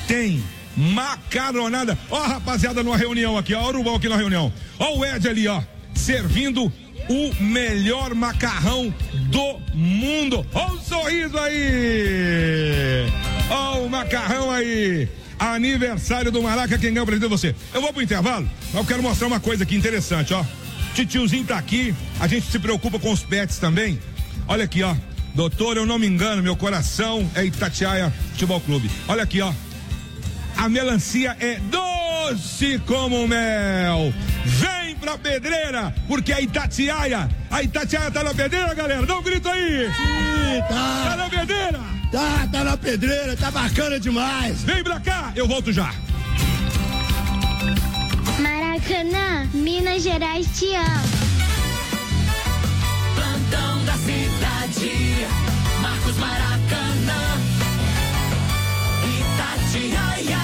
tem macaronada. Ó, rapaziada, numa reunião aqui, ó, Urubão aqui na reunião. Ó o Ed ali, ó, servindo o melhor macarrão do mundo. Ó o sorriso aí. Ó o macarrão aí. Aniversário do Maraca, quem ganha o presente é você. Eu vou pro intervalo, mas eu quero mostrar uma coisa aqui interessante, ó. Titiozinho tá aqui, a gente se preocupa com os pets também. Olha aqui, ó. Doutor, eu não me engano, meu coração é Itatiaia Futebol Clube. Olha aqui, ó. A melancia é doce como mel. Vem pra pedreira, porque a Itatiaia tá na pedreira, galera. Dá um grito aí. Sim, tá. Tá na pedreira. Tá na pedreira, tá bacana demais. Vem pra cá, eu volto já. Maracanã, Minas Gerais te ama. Plantão da cidade, Marcos Maracanã, Itatiaia.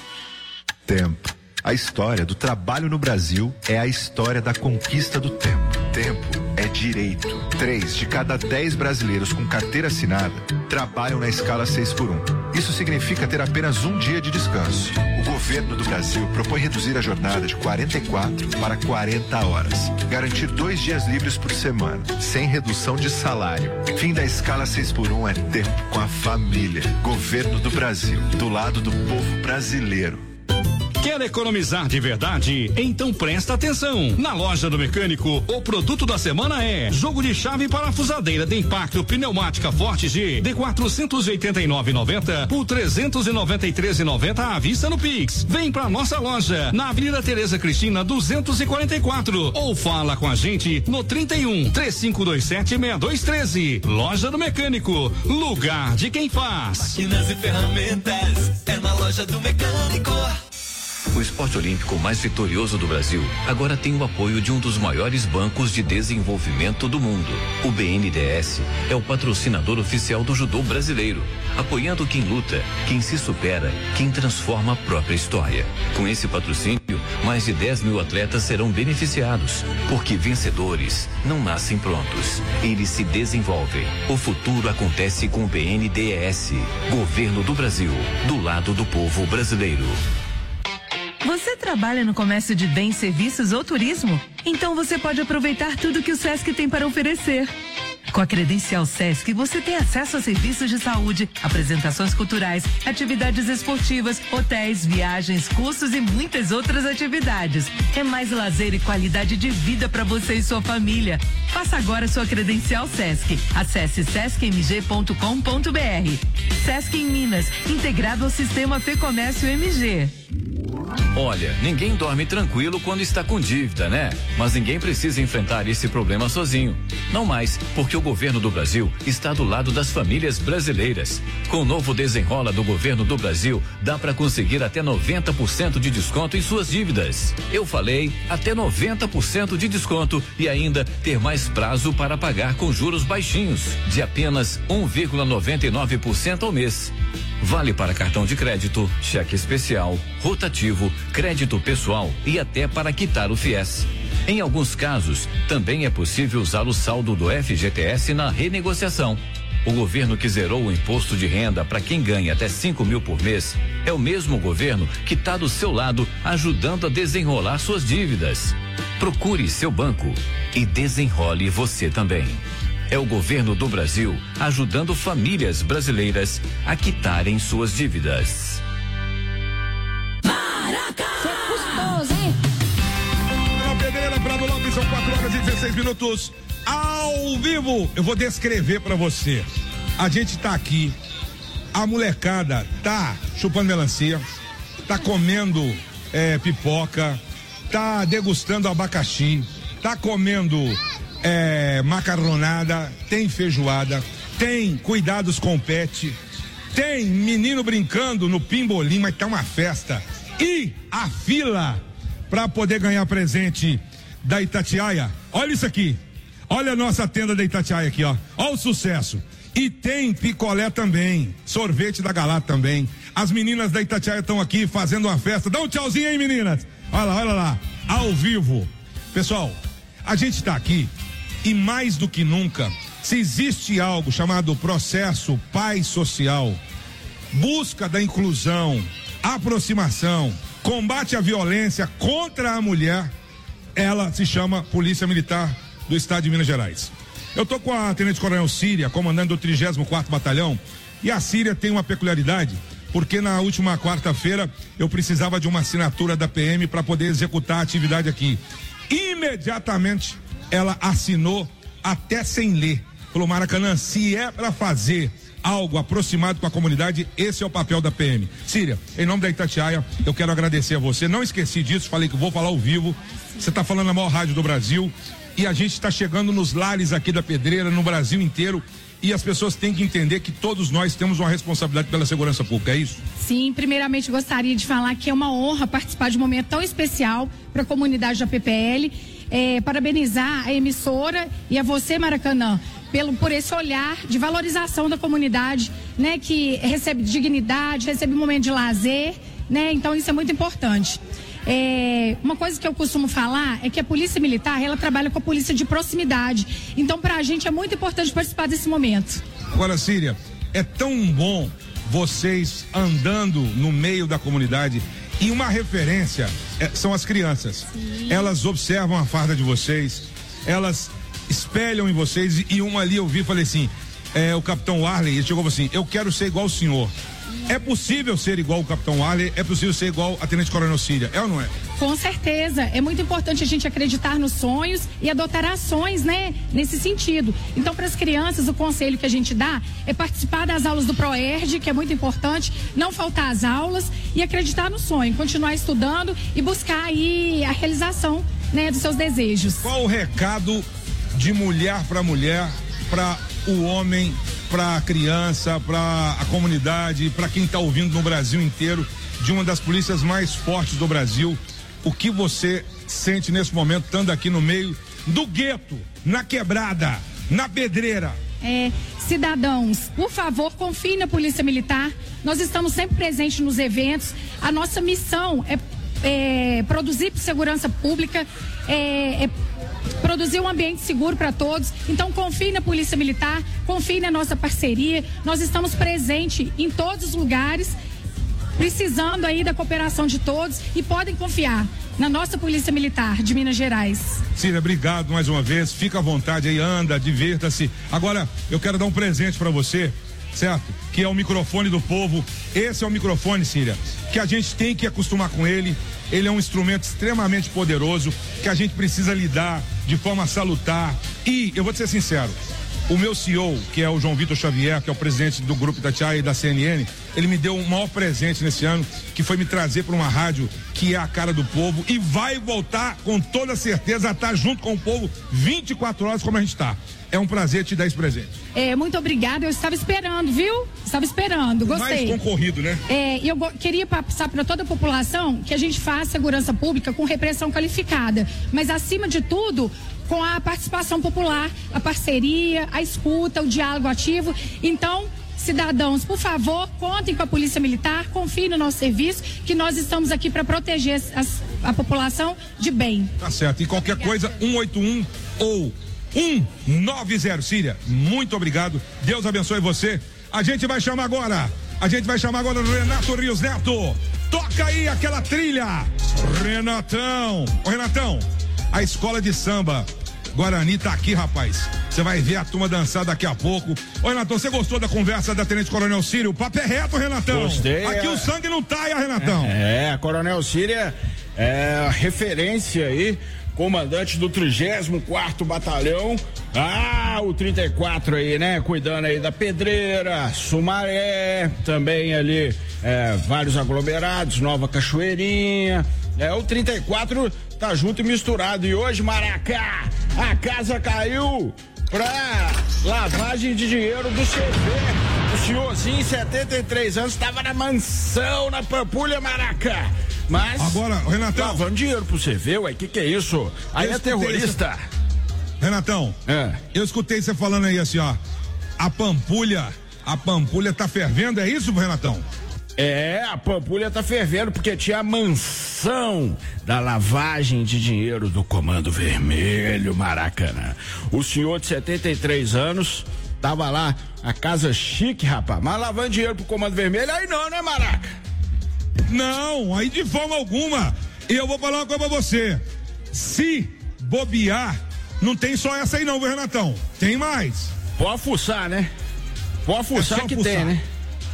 Tempo. A história do trabalho no Brasil é a história da conquista do tempo. Tempo é direito. 3 de cada 10 brasileiros com carteira assinada trabalham na escala 6x1. Isso significa ter apenas um dia de descanso. O governo do Brasil propõe reduzir a jornada de 44 para 40 horas. Garantir 2 dias livres por semana, sem redução de salário. Fim da escala 6x1 é tempo com a família. Governo do Brasil, do lado do povo brasileiro. Quer economizar de verdade? Então presta atenção. Na Loja do Mecânico, o produto da semana é jogo de chave parafusadeira de impacto pneumática Forte G de 489,90 por 393,90 à vista no Pix. Vem pra nossa loja na Avenida Tereza Cristina 244 ou fala com a gente no 31-3527-6213. Loja do Mecânico, lugar de quem faz. Máquinas e ferramentas, é na Loja do Mecânico. O esporte olímpico mais vitorioso do Brasil agora tem o apoio de um dos maiores bancos de desenvolvimento do mundo. O BNDES é o patrocinador oficial do judô brasileiro, apoiando quem luta, quem se supera, quem transforma a própria história. Com esse patrocínio, mais de 10 mil atletas serão beneficiados, porque vencedores não nascem prontos, eles se desenvolvem. O futuro acontece com o BNDES, Governo do Brasil, do lado do povo brasileiro. Você trabalha no comércio de bens, serviços ou turismo? Então você pode aproveitar tudo que o Sesc tem para oferecer. Com a credencial Sesc, você tem acesso a serviços de saúde, apresentações culturais, atividades esportivas, hotéis, viagens, cursos e muitas outras atividades. É mais lazer e qualidade de vida para você e sua família. Faça agora sua credencial Sesc. Acesse sescmg.com.br. Sesc em Minas, integrado ao sistema Fecomércio MG. Olha, ninguém dorme tranquilo quando está com dívida, né? Mas ninguém precisa enfrentar esse problema sozinho. Não mais, porque o governo do Brasil está do lado das famílias brasileiras. Com o novo Desenrola do governo do Brasil, dá para conseguir até 90% de desconto em suas dívidas. Eu falei, até 90% de desconto e ainda ter mais prazo para pagar com juros baixinhos, de apenas 1,99% ao mês. Vale para cartão de crédito, cheque especial, rotativo, crédito pessoal e até para quitar o FIES. Em alguns casos, também é possível usar o saldo do FGTS na renegociação. O governo que zerou o imposto de renda para quem ganha até 5 mil por mês é o mesmo governo que está do seu lado ajudando a desenrolar suas dívidas. Procure seu banco e desenrole você também. É o governo do Brasil ajudando famílias brasileiras a quitarem suas dívidas. Maraca! Na pedreira, Prado Lopes, são 4h16 ao vivo. Eu vou descrever pra você. A gente tá aqui, a molecada tá chupando melancia, tá comendo pipoca, tá degustando abacaxi, tá comendo macarronada, tem feijoada, tem cuidados com o pet, tem menino brincando no pimbolim, mas tá uma festa. E a fila pra poder ganhar presente da Itatiaia. Olha isso aqui. Olha a nossa tenda da Itatiaia aqui, ó. Olha o sucesso. E tem picolé também, sorvete da Galata também. As meninas da Itatiaia estão aqui fazendo uma festa. Dá um tchauzinho aí, meninas. Olha lá, ao vivo. Pessoal, a gente tá aqui e mais do que nunca, se existe algo chamado processo paz social, busca da inclusão, aproximação, combate à violência contra a mulher, ela se chama Polícia Militar do Estado de Minas Gerais. Eu tô com a Tenente Coronel Síria, comandante do 34º Batalhão, e a Síria tem uma peculiaridade, porque na última quarta-feira eu precisava de uma assinatura da PM para poder executar a atividade aqui. Imediatamente ela assinou, até sem ler. Falou: Maracanã, se é para fazer algo aproximado com a comunidade, esse é o papel da PM. Síria, em nome da Itatiaia, eu quero agradecer a você. Não esqueci disso, falei que vou falar ao vivo. Você está falando na maior rádio do Brasil e a gente está chegando nos lares aqui da Pedreira, no Brasil inteiro. E as pessoas têm que entender que todos nós temos uma responsabilidade pela segurança pública, é isso? Sim, primeiramente gostaria de falar que é uma honra participar de um momento tão especial para a comunidade da PPL. Parabenizar a emissora e a você, Maracanã, por esse olhar de valorização da comunidade, né, que recebe dignidade, recebe um momento de lazer, né? Então isso é muito importante. Uma coisa que eu costumo falar é que a Polícia Militar, ela trabalha com a polícia de proximidade. Então, pra gente é muito importante participar desse momento. Agora, Síria, é tão bom vocês andando no meio da comunidade, e uma referência são as crianças. Sim. Elas observam a farda de vocês, elas espelham em vocês, e uma ali eu vi e falei assim, o Capitão Arley, ele chegou e falou assim: eu quero ser igual ao senhor. É possível ser igual o Capitão Arley, é possível ser igual a Tenente Coronel Síria, é ou não é? Com certeza, é muito importante a gente acreditar nos sonhos e adotar ações, né, nesse sentido. Então, para as crianças, o conselho que a gente dá é participar das aulas do ProERD, que é muito importante, não faltar às aulas e acreditar no sonho, continuar estudando e buscar aí a realização, né, dos seus desejos. Qual o recado de mulher para o homem, para a criança, para a comunidade, para quem está ouvindo no Brasil inteiro, de uma das polícias mais fortes do Brasil? O que você sente nesse momento, estando aqui no meio do gueto, na quebrada, na pedreira? Cidadãos, por favor, confiem na Polícia Militar. Nós estamos sempre presentes nos eventos. A nossa missão é produzir segurança pública, produzir um ambiente seguro para todos. Então confie na Polícia Militar, confie na nossa parceria. Nós estamos presentes em todos os lugares, precisando aí da cooperação de todos, e podem confiar na nossa Polícia Militar de Minas Gerais. Síria, obrigado mais uma vez, fica à vontade aí, anda, divirta-se. Agora, eu quero dar um presente para você, certo? Que é o microfone do povo. Esse é o microfone, Síria, que a gente tem que acostumar com ele. Ele é um instrumento extremamente poderoso, que a gente precisa lidar de forma salutar. E, eu vou te ser sincero, o meu CEO, que é o João Vitor Xavier, que é o presidente do Grupo Itatiaia e da CNN, ele me deu um maior presente nesse ano, que foi me trazer para uma rádio que é a cara do povo, e vai voltar com toda certeza a estar junto com o povo 24 horas como a gente está. É um prazer te dar esse presente. Muito obrigada, eu estava esperando, viu? Estava esperando, gostei. Mais concorrido, né? E eu queria passar para toda a população que a gente faz segurança pública com repressão qualificada, mas acima de tudo, com a participação popular, a parceria, a escuta, o diálogo ativo. Então, cidadãos, por favor, contem com a Polícia Militar, confiem no nosso serviço, que nós estamos aqui para proteger a população de bem. Tá certo, e qualquer coisa, 181 ou 190, Síria, muito obrigado, Deus abençoe você. A gente vai chamar agora o Renato Rios Neto. Toca aí aquela trilha, Renatão. Ô Renatão, a escola de samba Guarani tá aqui, rapaz. Você vai ver a turma dançar daqui a pouco. Ô Renatão, você gostou da conversa da Tenente Coronel Síria? O papo é reto, Renatão. Gostei. Aqui o sangue não taia, Renatão. A Coronel Síria é referência aí, comandante do 34º Batalhão, o 34 aí, né, cuidando aí da Pedreira, Sumaré, também ali, vários aglomerados, Nova Cachoeirinha, o 34 tá junto e misturado, e hoje, Maracá, a casa caiu pra lavagem de dinheiro do CV, o senhorzinho, 73 anos, tava na mansão, na Pampulha, Maracá. Mas agora, Renatão, lavando dinheiro pro CV, ué, que é isso? Aí é terrorista. Renatão, eu escutei você falando aí assim, ó, a Pampulha tá fervendo, é isso, Renatão? A Pampulha tá fervendo porque tinha a mansão da lavagem de dinheiro do Comando Vermelho, Maracanã. O senhor de 73 anos tava lá, a casa chique, rapaz, mas lavando dinheiro pro Comando Vermelho, aí não, né, Maraca? Não, aí de forma alguma. E eu vou falar uma coisa pra você. Se bobear, não tem só essa aí não, viu, Renatão? Tem mais. Pode fuçar, né? Pode fuçar que fuçar. Tem, né?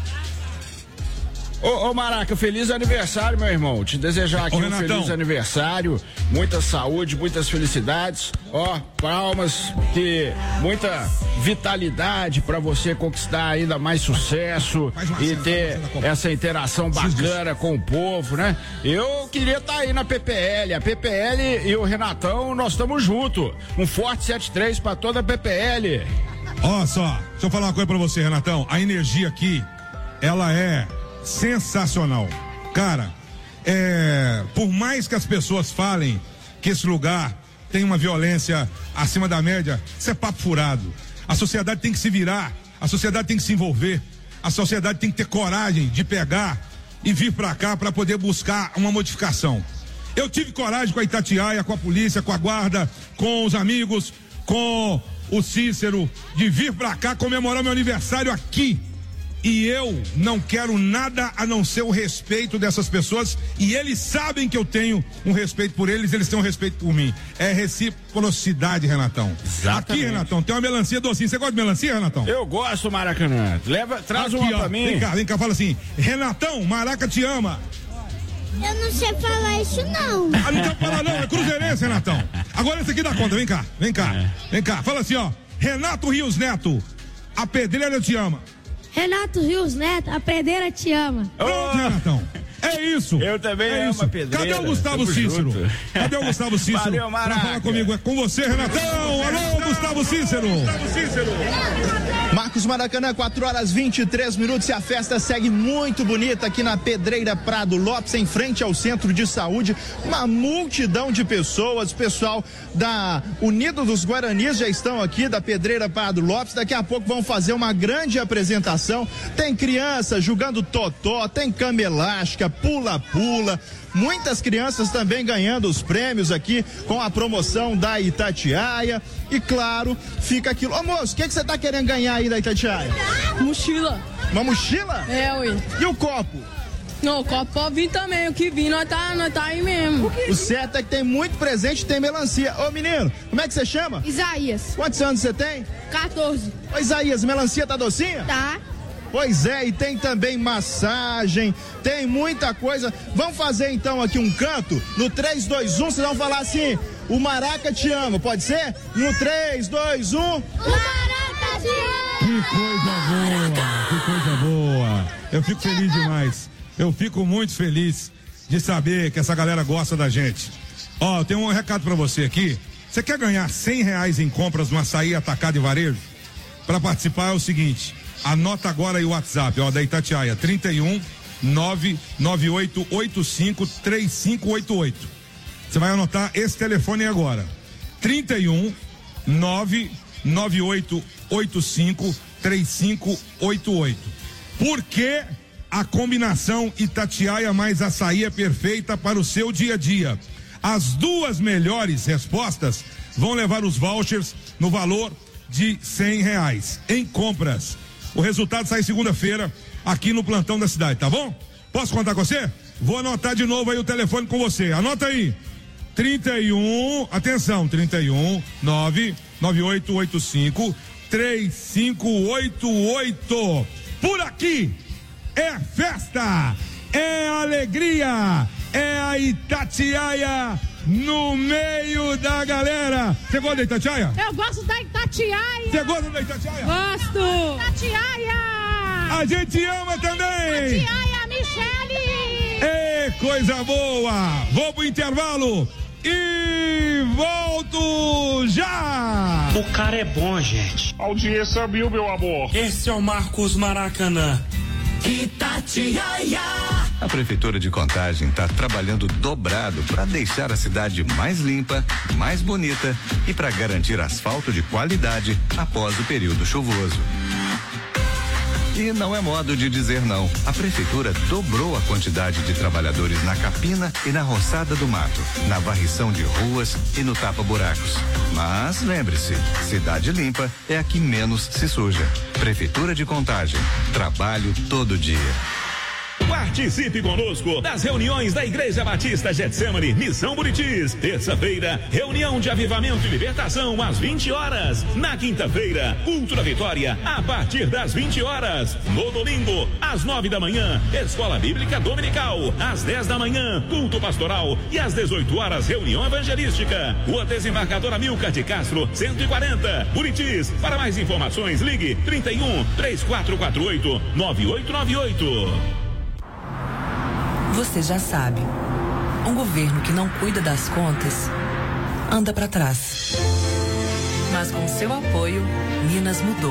Ô Maraca, feliz aniversário, meu irmão. Te desejar aqui um feliz aniversário, muita saúde, muitas felicidades. Ó, palmas, que muita vitalidade pra você conquistar ainda mais sucesso e ter essa interação bacana com o povo, né? Eu queria estar aí na PPL. A PPL e o Renatão, nós estamos juntos. Um forte 7-3 pra toda a PPL. Ó só, deixa eu falar uma coisa pra você, Renatão. A energia aqui, ela é sensacional. Cara, por mais que as pessoas falem que esse lugar tem uma violência acima da média, isso é papo furado. A sociedade tem que se virar, a sociedade tem que se envolver, a sociedade tem que ter coragem de pegar e vir pra cá pra poder buscar uma modificação. Eu tive coragem com a Itatiaia, com a polícia, com a guarda, com os amigos, com o Cícero, de vir pra cá comemorar meu aniversário aqui. E eu não quero nada a não ser o respeito dessas pessoas, e eles sabem que eu tenho um respeito por eles, eles têm um respeito por mim. É reciprocidade, Renatão. Exatamente. Aqui, Renatão, tem uma melancia docinha. Você gosta de melancia, Renatão? Eu gosto, Maracanã. Traz aqui, uma pra mim. Vem cá, fala assim: Renatão, Maraca te ama. Eu não sei falar isso, não. Ah, não sabe falar não, é cruzeirense, Renatão. Agora esse aqui dá conta, vem cá. Fala assim, ó: Renato Rios Neto, a pedreira te ama. Renato Rios Neto, a pedreira te ama. Pronto, Renatão. É isso. Eu também amo a pedreira. Cadê o Gustavo Cícero? Cadê o Gustavo Cícero? Valeu, Maraca. Pra falar comigo. É com você, Renatão. Alô, Gustavo Cícero. Marcos Maracanã, 4h23 e a festa segue muito bonita aqui na Pedreira Prado Lopes, em frente ao Centro de Saúde. Uma multidão de pessoas, pessoal da Unido dos Guaranis já estão aqui, da Pedreira Prado Lopes. Daqui a pouco vão fazer uma grande apresentação. Tem criança jogando totó, tem cama elástica, pula-pula. Muitas crianças também ganhando os prêmios aqui com a promoção da Itatiaia. E claro, fica aquilo. Ô moço, o que você tá querendo ganhar aí da Itatiaia? Mochila. Uma mochila? É, ué. E o copo? Não, o copo pode vir também. O que vir, nós tá aí mesmo. O certo é que tem muito presente, tem melancia. Ô menino, como é que você chama? Isaías. Quantos anos você tem? 14. Ô Isaías, melancia tá docinha? Tá. Pois é, e tem também massagem, tem muita coisa. Vamos fazer então aqui um canto. No 3, 2, 1, vocês vão falar assim: o Maraca te ama, pode ser? No 3, 2, 1. O Maraca te ama! Que coisa boa! Eu fico feliz demais. Eu fico muito feliz de saber que essa galera gosta da gente. Ó, eu tenho um recado pra você aqui. Você quer ganhar R$100 em compras no Açaí Atacado e Varejo? Para participar é o seguinte: anota agora aí o WhatsApp, ó, da Itatiaia, 31 99885 3588. Você vai anotar esse telefone aí agora. 31 99885 3588. Porque a combinação Itatiaia mais açaí é perfeita para o seu dia a dia. As duas melhores respostas vão levar os vouchers no valor de R$100 em compras. O resultado sai segunda-feira aqui no plantão da cidade, tá bom? Posso contar com você? Vou anotar de novo aí o telefone com você. Anota aí. 31, atenção, 31 99885 3588. Por aqui é festa, é alegria, é a Itatiaia no meio da galera. Você gosta da Itatiaia? Eu gosto da Itatiaia. Você gosta da Itatiaia? Gosto. Itatiaia. A gente ama também. Itatiaia, Michele. É coisa boa. Vou pro intervalo e volto já. O cara é bom, gente. Audiência mil, meu amor. Esse é o Marcos Maracanã. Itatiaia. A Prefeitura de Contagem está trabalhando dobrado para deixar a cidade mais limpa, mais bonita e para garantir asfalto de qualidade após o período chuvoso. E não é modo de dizer não. A Prefeitura dobrou a quantidade de trabalhadores na capina e na roçada do mato, na varrição de ruas e no tapa-buracos. Mas lembre-se, cidade limpa é a que menos se suja. Prefeitura de Contagem. Trabalho todo dia. Participe conosco das reuniões da Igreja Batista Getsemane, Missão Buritis. Terça-feira, reunião de avivamento e libertação às 20 horas. Na quinta-feira, culto da vitória a partir das 20 horas. No domingo, às 9 da manhã, escola bíblica dominical. Às 10 da manhã, culto pastoral. E às 18 horas, reunião evangelística. Rua Desembargadora Amilcar de Castro, 140, Buritis. Para mais informações, ligue 31 3448 9898. Você já sabe, um governo que não cuida das contas anda para trás. Mas com seu apoio, Minas mudou.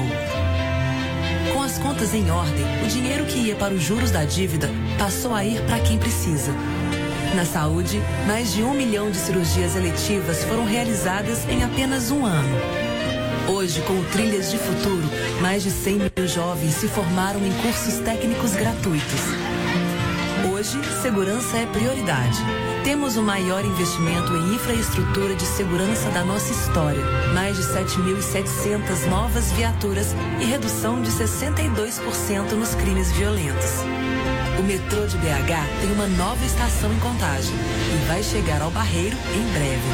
Com as contas em ordem, o dinheiro que ia para os juros da dívida passou a ir para quem precisa. Na saúde, mais de 1 milhão de cirurgias eletivas foram realizadas em apenas um ano. Hoje, com o Trilhas de Futuro, mais de 100 mil jovens se formaram em cursos técnicos gratuitos. Hoje, segurança é prioridade. Temos o maior investimento em infraestrutura de segurança da nossa história. Mais de 7.700 novas viaturas e redução de 62% nos crimes violentos. O metrô de BH tem uma nova estação em Contagem e vai chegar ao Barreiro em breve.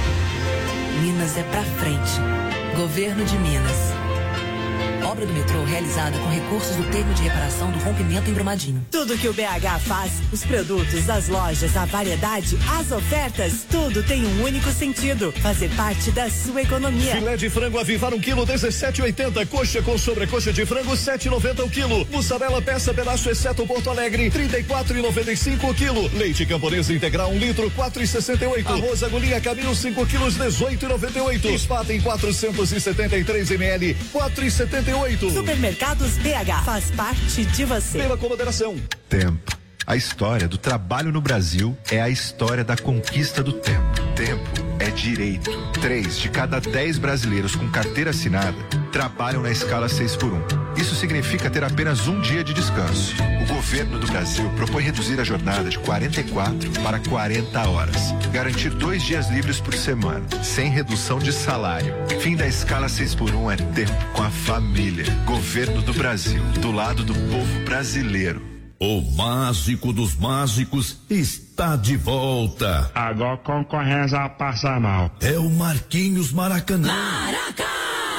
Minas é pra frente. Governo de Minas. Obra do metrô realizada com recursos do termo de reparação do rompimento em Brumadinho. Tudo que o BH faz, os produtos, as lojas, a variedade, as ofertas, tudo tem um único sentido: fazer parte da sua economia. Filé de frango Avivar 1 quilo, 17,80. Coxa com sobrecoxa de frango, 7,90 o quilo. Mussarela peça pedaço exceto Porto Alegre, 34,95 o quilo. Leite camponês integral 1 litro, 4,68. Arroz agulhinha Camil 5 quilos, 18,98. Spaten 473 ml, 4,78. Supermercados BH, faz parte de você. Pela com moderação. Tempo. A história do trabalho no Brasil é a história da conquista do tempo. Tempo é direito. 3 de cada 10 brasileiros com carteira assinada trabalham na escala 6x1. Isso significa ter apenas um dia de descanso. O governo do Brasil propõe reduzir a jornada de 44 para 40 horas. Garantir 2 dias livres por semana, sem redução de salário. Fim da escala 6x1 é tempo com a família. Governo do Brasil, do lado do povo brasileiro. O mágico dos mágicos está de volta. Agora a concorrência passa mal. É o Marquinhos Maracanã. Maracanã!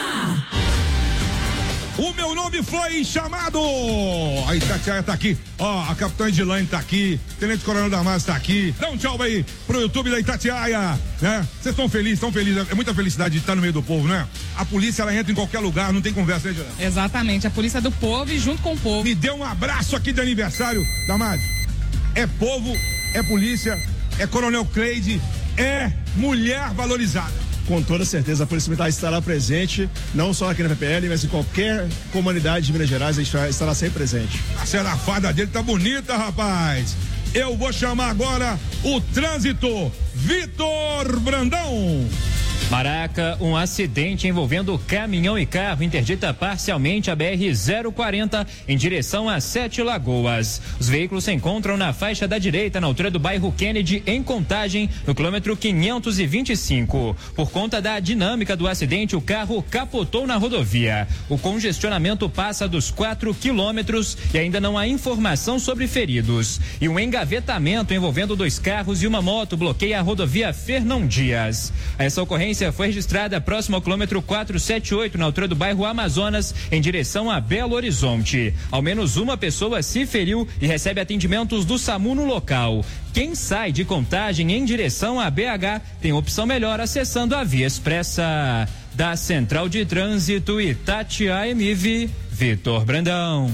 O meu nome foi chamado. A Itatiaia tá aqui. Ó, a capitã Edilane tá aqui. Tenente Coronel Damasio tá aqui. Dá um tchau aí pro YouTube da Itatiaia, né? Vocês estão felizes, É muita felicidade de estar no meio do povo, né? A polícia, ela entra em qualquer lugar, não tem conversa, né, Edilane? Exatamente, a polícia é do povo e junto com o povo. Me dê um abraço aqui de aniversário, Damasio. É povo, é polícia, é Coronel Cleide, é mulher valorizada. Com toda certeza, a Polícia Militar estará presente, não só aqui na PPL, mas em qualquer comunidade de Minas Gerais, a gente estará sempre presente. A serafada dele tá bonita, rapaz. Eu vou chamar agora o trânsito, Vitor Brandão. Maraca, um acidente envolvendo caminhão e carro interdita parcialmente a BR-040 em direção a 7 Lagoas. Os veículos se encontram na faixa da direita, na altura do bairro Kennedy, em Contagem, no quilômetro 525. Por conta da dinâmica do acidente, o carro capotou na rodovia. O congestionamento passa dos 4 quilômetros e ainda não há informação sobre feridos. E um engavetamento envolvendo 2 carros e uma moto bloqueia a rodovia Fernão Dias. Essa ocorrência foi registrada próximo ao quilômetro 478, na altura do bairro Amazonas, em direção a Belo Horizonte. Ao menos uma pessoa se feriu e recebe atendimentos do SAMU no local. Quem sai de Contagem em direção a BH tem opção melhor acessando a Via Expressa. Da Central de Trânsito Itatiaia MIV, Vitor Brandão.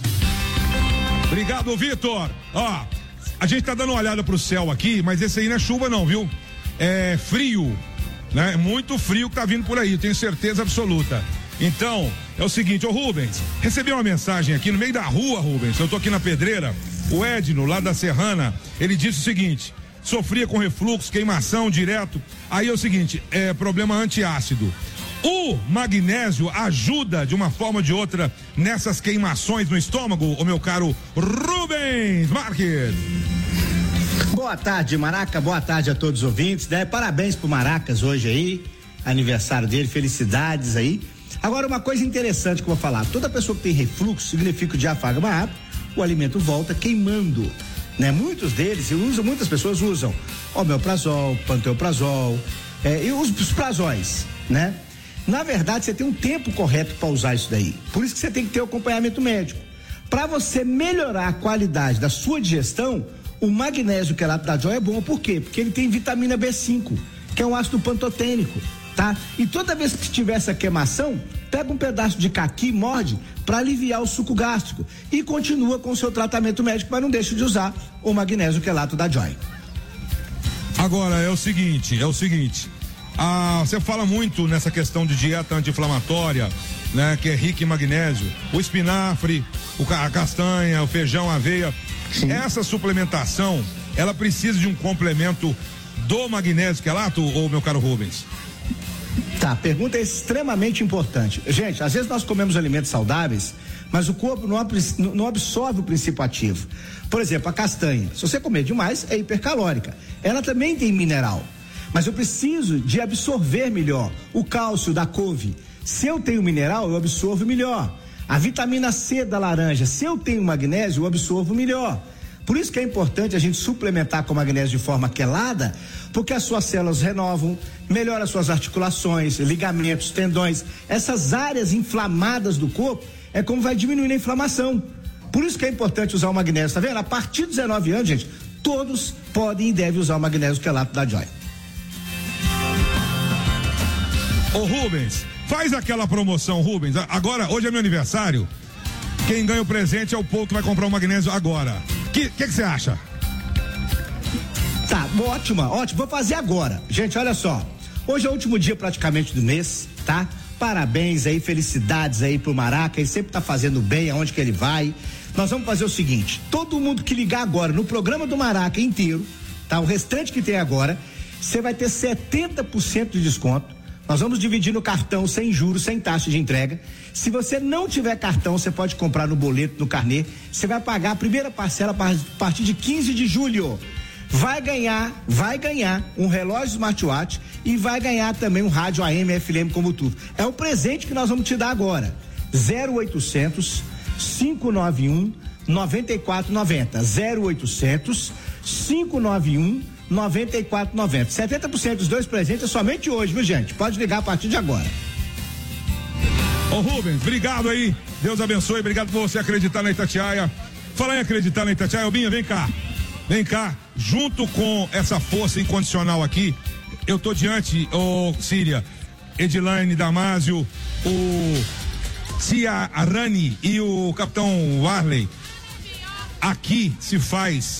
Obrigado, Vitor. Ó, a gente tá dando uma olhada pro céu aqui, mas esse aí não é chuva não, viu? É frio. Né? É muito frio que tá vindo por aí, tenho certeza absoluta. Então, é o seguinte, ô Rubens, recebi uma mensagem aqui no meio da rua, Rubens, eu tô aqui na Pedreira, o Edno, lá da Serrana, ele disse o seguinte: sofria com refluxo, queimação direto, aí é o seguinte, é problema antiácido. O magnésio ajuda de uma forma ou de outra nessas queimações no estômago, o meu caro Rubens Marques. Boa tarde, Maraca, boa tarde a todos os ouvintes, né? Parabéns pro Maracas hoje aí, aniversário dele, felicidades aí. Agora, uma coisa interessante que eu vou falar: toda pessoa que tem refluxo significa o diafragma abre, o alimento volta queimando, né? Muitas pessoas usam omeprazol, pantoprazol, e os prazóis, né? Na verdade, você tem um tempo correto para usar isso daí. Por isso que você tem que ter o acompanhamento médico. Para você melhorar a qualidade da sua digestão, o magnésio quelato da Joy é bom. Por quê? Porque ele tem vitamina B5, que é um ácido pantotênico, tá? E toda vez que tiver essa queimação, pega um pedaço de caqui, morde, para aliviar o suco gástrico e continua com o seu tratamento médico, mas não deixe de usar o magnésio quelato da Joy. Agora, é o seguinte, você fala muito nessa questão de dieta anti-inflamatória, né? Que é rica em magnésio, o espinafre, a castanha, o feijão, a aveia. Sim. Essa suplementação, ela precisa de um complemento do magnésio quelato, ou meu caro Rubens? Tá, a pergunta é extremamente importante. Gente, às vezes nós comemos alimentos saudáveis, mas o corpo não absorve o princípio ativo. Por exemplo, a castanha, se você comer demais, é hipercalórica. Ela também tem mineral, mas eu preciso de absorver melhor o cálcio da couve. Se eu tenho mineral, eu absorvo melhor. A vitamina C da laranja, se eu tenho magnésio, eu absorvo melhor. Por isso que é importante a gente suplementar com magnésio de forma quelada, porque as suas células renovam, melhora as suas articulações, ligamentos, tendões, essas áreas inflamadas do corpo, é como vai diminuindo a inflamação. Por isso que é importante usar o magnésio, tá vendo? A partir dos 19 anos, gente, todos podem e devem usar o magnésio quelato da Joy. Ô Rubens, faz aquela promoção, Rubens. Agora, hoje é meu aniversário. Quem ganha o presente é o povo que vai comprar o magnésio agora. O que você acha? Tá, ótimo. Vou fazer agora. Gente, olha só. Hoje é o último dia praticamente do mês, tá? Parabéns aí, felicidades aí pro Maraca. Ele sempre tá fazendo bem aonde que ele vai. Nós vamos fazer o seguinte: todo mundo que ligar agora no programa do Maraca inteiro, tá? O restante que tem agora, você vai ter 70% de desconto. Nós vamos dividir no cartão sem juros, sem taxa de entrega. Se você não tiver cartão, você pode comprar no boleto, no carnê. Você vai pagar a primeira parcela a partir de 15 de julho. Vai ganhar um relógio smartwatch e vai ganhar também um rádio AM, FM como tudo. É o presente que nós vamos te dar agora. 0800 591 9490. 0800 591 9490. 70% dos dois presentes é somente hoje, viu, gente? Pode ligar a partir de agora. Ô Rubens, obrigado aí. Deus abençoe, obrigado por você acreditar na Itatiaia. Fala em acreditar na Itatiaia. Binha, vem cá. Junto com essa força incondicional aqui, eu tô diante, Síria, Edilaine Damásio, o Cia Arani e o capitão Warley. Aqui se faz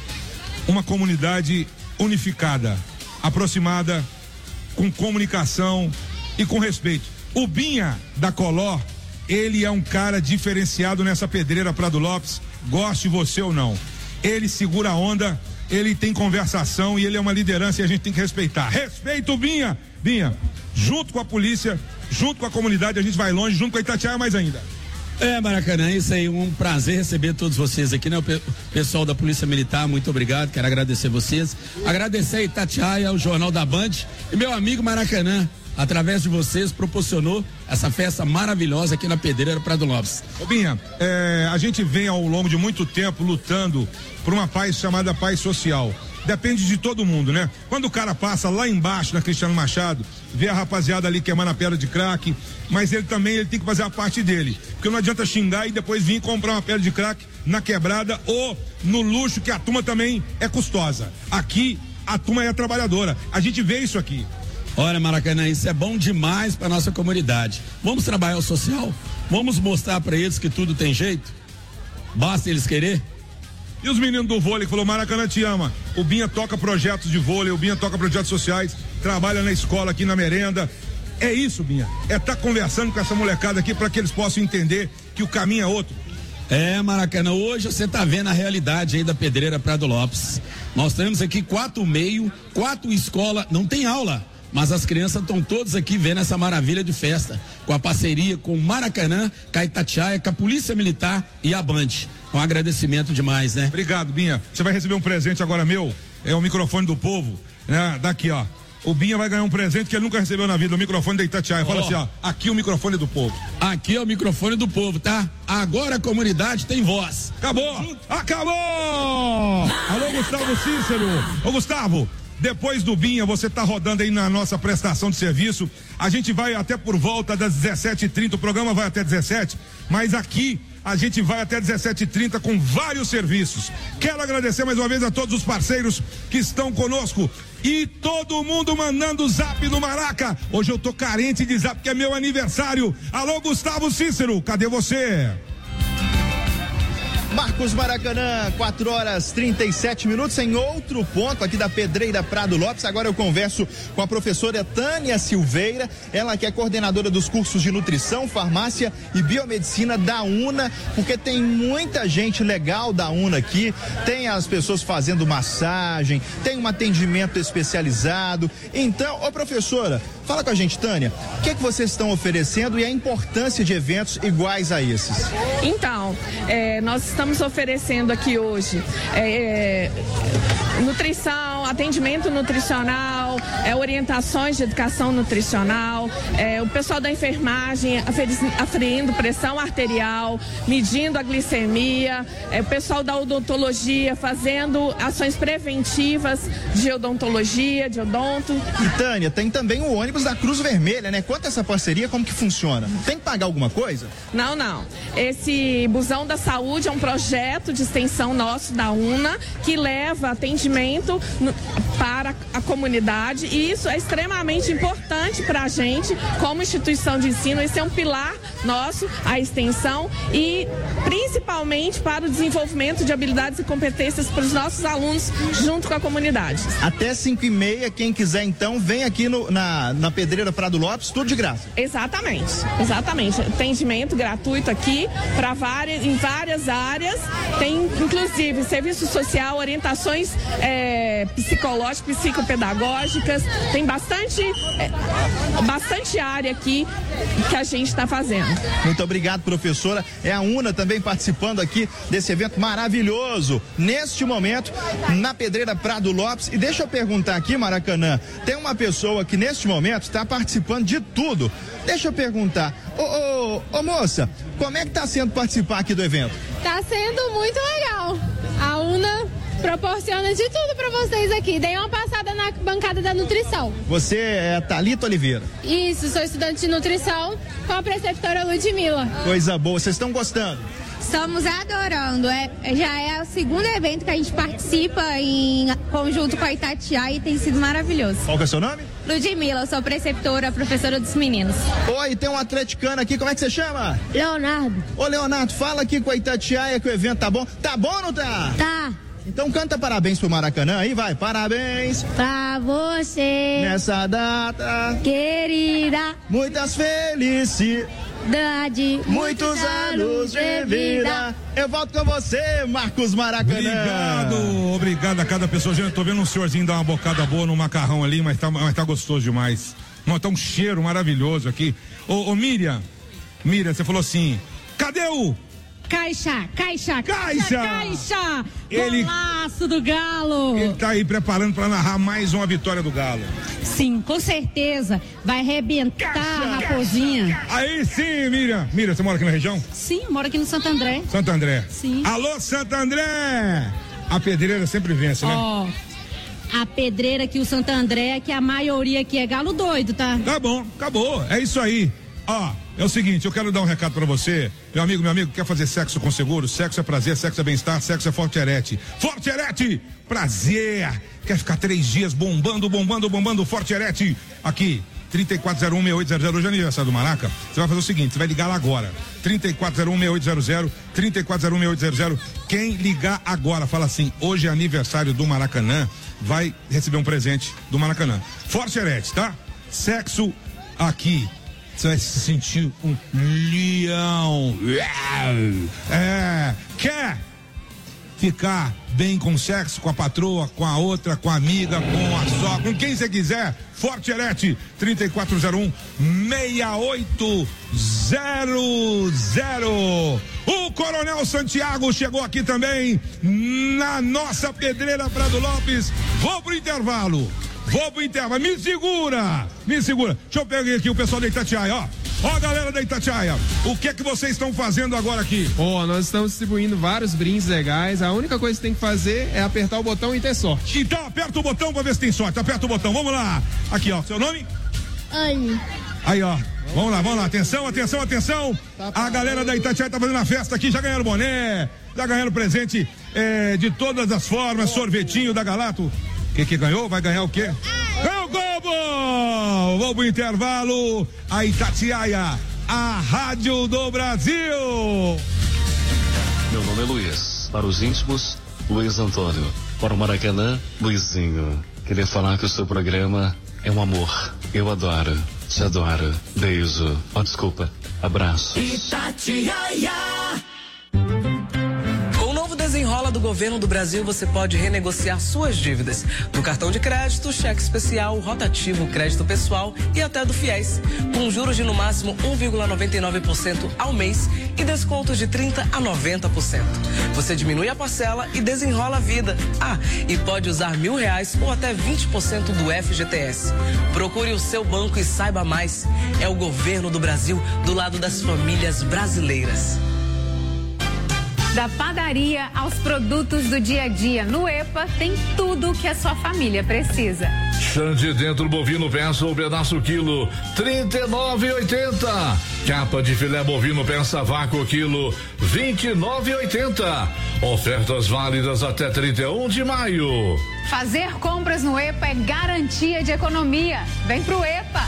uma comunidade unificada, aproximada, com comunicação e com respeito. O Binha da Color, ele é um cara diferenciado nessa pedreira Prado Lopes, goste você ou não. Ele segura a onda, ele tem conversação e ele é uma liderança e a gente tem que respeitar. Respeita o Binha! Binha, junto com a polícia, junto com a comunidade, a gente vai longe, junto com a Itatiaia mais ainda. Maracanã, isso aí, um prazer receber todos vocês aqui, né? O pessoal da Polícia Militar, muito obrigado, quero agradecer vocês, agradecer a Itatiaia, o Jornal da Band e meu amigo Maracanã, através de vocês, proporcionou essa festa maravilhosa aqui na Pedreira Prado Lopes. Binha, a gente vem ao longo de muito tempo lutando por uma paz chamada paz social. Depende de todo mundo, né? Quando o cara passa lá embaixo na Cristiano Machado, vê a rapaziada ali queimando a pedra de crack, mas ele tem que fazer a parte dele, porque não adianta xingar e depois vir comprar uma pedra de crack na quebrada ou no luxo, que a turma também é custosa. Aqui a turma é trabalhadora, a gente vê isso aqui. Olha, Maracanã, isso é bom demais para nossa comunidade. Vamos trabalhar o social, vamos mostrar para eles que tudo tem jeito, basta eles querer. E os meninos do vôlei que falou, Maracanã te ama. O Binha toca projetos de vôlei, o Binha toca projetos sociais, trabalha na escola aqui na merenda. É isso, Binha. É estar conversando com essa molecada aqui para que eles possam entender que o caminho é outro. Maracanã, hoje você tá vendo a realidade aí da Pedreira Prado Lopes. Nós temos aqui 4 escolas, não tem aula, mas as crianças estão todas aqui vendo essa maravilha de festa, com a parceria com o Maracanã, com a Itatiaia, com a Polícia Militar e a Band. Um agradecimento demais, né? Obrigado, Binha. Você vai receber um presente agora meu, é o microfone do povo, né? Daqui, ó. O Binha vai ganhar um presente que ele nunca recebeu na vida, o microfone da Itatiaia. Fala assim, ó, aqui é o microfone do povo. Aqui é o microfone do povo, tá? Agora a comunidade tem voz. Acabou! Alô, Gustavo Cícero. Ô, Gustavo, depois do Binha, você tá rodando aí na nossa prestação de serviço. A gente vai até por volta das 17h30, o programa vai até 17, mas aqui a gente vai até 17h30 com vários serviços. Quero agradecer mais uma vez a todos os parceiros que estão conosco e todo mundo mandando zap no Maraca. Hoje eu tô carente de zap porque é meu aniversário. Alô, Gustavo Cícero, cadê você? Marcos Maracanã, 4h37 em outro ponto aqui da Pedreira Prado Lopes. Agora eu converso com a professora Tânia Silveira, ela que é coordenadora dos cursos de nutrição, farmácia e biomedicina da UNA, porque tem muita gente legal da UNA aqui, tem as pessoas fazendo massagem, tem um atendimento especializado. Então, ô professora, fala com a gente, Tânia, o que é que vocês estão oferecendo e a importância de eventos iguais a esses? Então, nós estamos oferecendo aqui hoje nutrição, atendimento nutricional, orientações de educação nutricional, o pessoal da enfermagem aferindo pressão arterial, medindo a glicemia, o pessoal da odontologia fazendo ações preventivas de odontologia, de odonto. E Tânia, tem também o ônibus da Cruz Vermelha, né? Quanto a essa parceria, como que funciona? Tem que pagar alguma coisa? Não. Esse Busão da Saúde é um projeto de extensão nosso da UNA que leva atendimento para a comunidade e isso é extremamente importante para a gente como instituição de ensino. Esse é um pilar nosso, a extensão, e principalmente para o desenvolvimento de habilidades e competências para os nossos alunos junto com a comunidade. Até 5h30, quem quiser então, vem aqui na Pedreira Prado Lopes, tudo de graça. Exatamente. Atendimento gratuito aqui em várias áreas, tem inclusive serviço social, orientações psicológicas, psicopedagógicas, tem bastante área aqui que a gente está fazendo. Muito obrigado, professora. É a UNA também participando aqui desse evento maravilhoso, neste momento, na Pedreira Prado Lopes. E deixa eu perguntar aqui, Maracanã, tem uma pessoa que neste momento está participando de tudo. Deixa eu perguntar, ô moça, como é que está sendo participar aqui do evento? Tá sendo muito legal. A UNA proporciona de tudo para vocês aqui. Dei uma passada na bancada da nutrição. Você é Thalita Oliveira? Isso, sou estudante de nutrição com a preceptora Ludmila. Coisa boa, vocês estão gostando? Estamos adorando. Já é o segundo evento que a gente participa em conjunto com a Itatiaia e tem sido maravilhoso. Qual que é o seu nome? Ludmila, eu sou preceptora, professora dos meninos. Oi, tem um atleticano aqui, como é que você chama? Leonardo. Ô Leonardo, fala aqui com a Itatiaia que o evento tá bom. Tá bom ou não tá? Tá. Então canta parabéns pro Maracanã aí, vai. Parabéns pra você nessa data querida, muitas felicidades, muitos anos de vida. Eu volto com você, Marcos Maracanã. Obrigado a cada pessoa. Gente, eu tô vendo um senhorzinho dar uma bocada boa no macarrão ali, mas tá gostoso demais. Não, tá um cheiro maravilhoso aqui. Ô Miriam, você falou assim, cadê o... Caixa! Ele, golaço do Galo! Ele tá aí preparando para narrar mais uma vitória do Galo. Sim, com certeza. Vai arrebentar a Raposinha. Aí sim, Miriam. Miriam, você mora aqui na região? Sim, moro aqui no Santo André. Santo André. Sim. Alô, Santo André! A pedreira sempre vence, né? A pedreira aqui, o Santo André, que a maioria aqui é galo doido, tá? Tá bom, acabou. É isso aí. É o seguinte, eu quero dar um recado pra você, meu amigo, quer fazer sexo com seguro? Sexo é prazer, sexo é bem-estar, sexo é Forte Erete. Forte Erete, prazer! Quer ficar 3 dias bombando, Forte Erete, aqui, 34016800, hoje é aniversário do Maraca. Você vai fazer o seguinte, você vai ligar lá agora, 34016800, 34016800. Quem ligar agora, fala assim, hoje é aniversário do Maracanã, vai receber um presente do Maracanã. Forte Erete, tá? Sexo aqui. Você vai se sentir um leão. Quer ficar bem com sexo, com a patroa, com a outra, com a amiga, com a sogra, com quem você quiser? Forte Erete, 3401-6800. O Coronel Santiago chegou aqui também na nossa Pedreira Prado Lopes. Vou pro intervalo. Vou pro intervalo. Me segura. Deixa eu pegar aqui o pessoal da Itatiaia, ó. Ó, a galera da Itatiaia, o que é que vocês estão fazendo agora aqui? Nós estamos distribuindo vários brindes legais. A única coisa que tem que fazer é apertar o botão e ter sorte. Então, aperta o botão pra ver se tem sorte. Aperta o botão, vamos lá. Aqui, ó, seu nome? Anne. Aí, ó. Vamos lá. Atenção. A galera da Itatiaia tá fazendo a festa aqui, já ganharam boné, já ganharam presente de todas as formas, sorvetinho da Galato. Que ganhou? Vai ganhar o quê? Ganhou o Globo! Vamos pro intervalo. A Itatiaia, a Rádio do Brasil. Meu nome é Luiz. Para os íntimos, Luiz Antônio. Para o Maracanã, Luizinho. Queria falar que o seu programa é um amor. Eu adoro. Te adoro. Beijo. Desculpa. Abraço. Itatiaia. Com o novo Desenrola do Governo do Brasil, você pode renegociar suas dívidas do cartão de crédito, cheque especial, rotativo, crédito pessoal e até do FIES, com juros de no máximo 1,99% ao mês e descontos de 30% a 90%. Você diminui a parcela e desenrola a vida. E pode usar R$1.000 ou até 20% do FGTS. Procure o seu banco e saiba mais. É o Governo do Brasil do lado das famílias brasileiras. Da padaria aos produtos do dia a dia, no EPA tem tudo o que a sua família precisa. Xande dentro bovino peça ou pedaço quilo, R$39,80. Capa de filé bovino peça vácuo quilo, R$29,80. Ofertas válidas até 31 de maio. Fazer compras no EPA é garantia de economia. Vem pro EPA.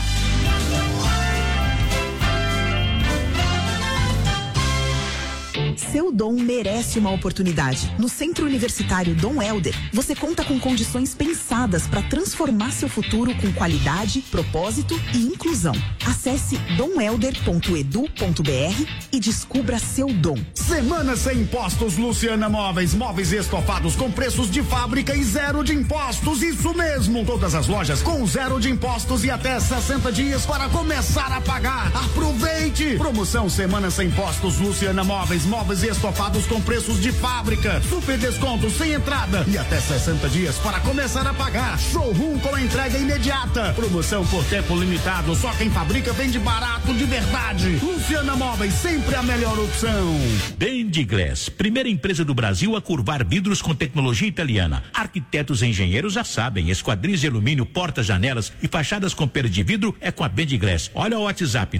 Seu Dom merece uma oportunidade. No Centro Universitário Dom Helder, você conta com condições pensadas para transformar seu futuro com qualidade, propósito e inclusão. Acesse domhelder.edu.br e descubra seu dom. Semana sem impostos Luciana Móveis. Móveis estofados com preços de fábrica e zero de impostos. Isso mesmo. Todas as lojas com zero de impostos e até 60 dias para começar a pagar. Aproveite! Promoção Semana sem impostos Luciana Móveis. Móveis estofados com preços de fábrica. Super desconto sem entrada e até 60 dias para começar a pagar. Showroom com entrega imediata. Promoção por tempo limitado. Só quem fabrica vende barato de verdade. Luciana Móveis, sempre a melhor opção. Dendiglass, primeira empresa do Brasil a curvar vidros com tecnologia italiana. Arquitetos e engenheiros já sabem. Esquadrias de alumínio, portas, janelas e fachadas com pele de vidro é com a Dendiglass. Olha o WhatsApp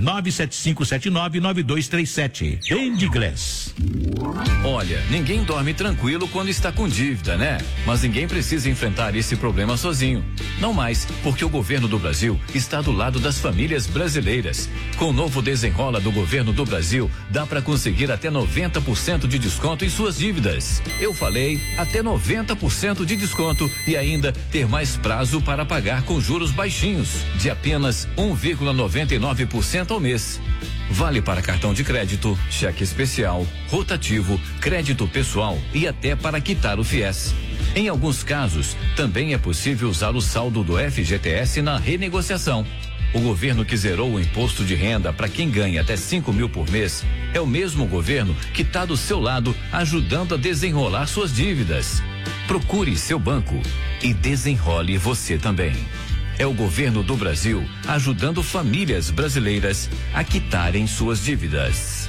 975799237. Dendiglass. Olha, ninguém dorme tranquilo quando está com dívida, né? Mas ninguém precisa enfrentar esse problema sozinho. Não mais, porque o governo do Brasil está do lado das famílias brasileiras. Com o novo Desenrola do Governo do Brasil, dá para conseguir até 90% de desconto em suas dívidas. Eu falei, até 90% de desconto e ainda ter mais prazo para pagar com juros baixinhos, de apenas 1,99% ao mês. Vale para cartão de crédito, cheque especial, rotativo, crédito pessoal e até para quitar o FIES. Em alguns casos, também é possível usar o saldo do FGTS na renegociação. O governo que zerou o imposto de renda para quem ganha até 5 mil por mês é o mesmo governo que está do seu lado ajudando a desenrolar suas dívidas. Procure seu banco e desenrole você também. É o governo do Brasil ajudando famílias brasileiras a quitarem suas dívidas.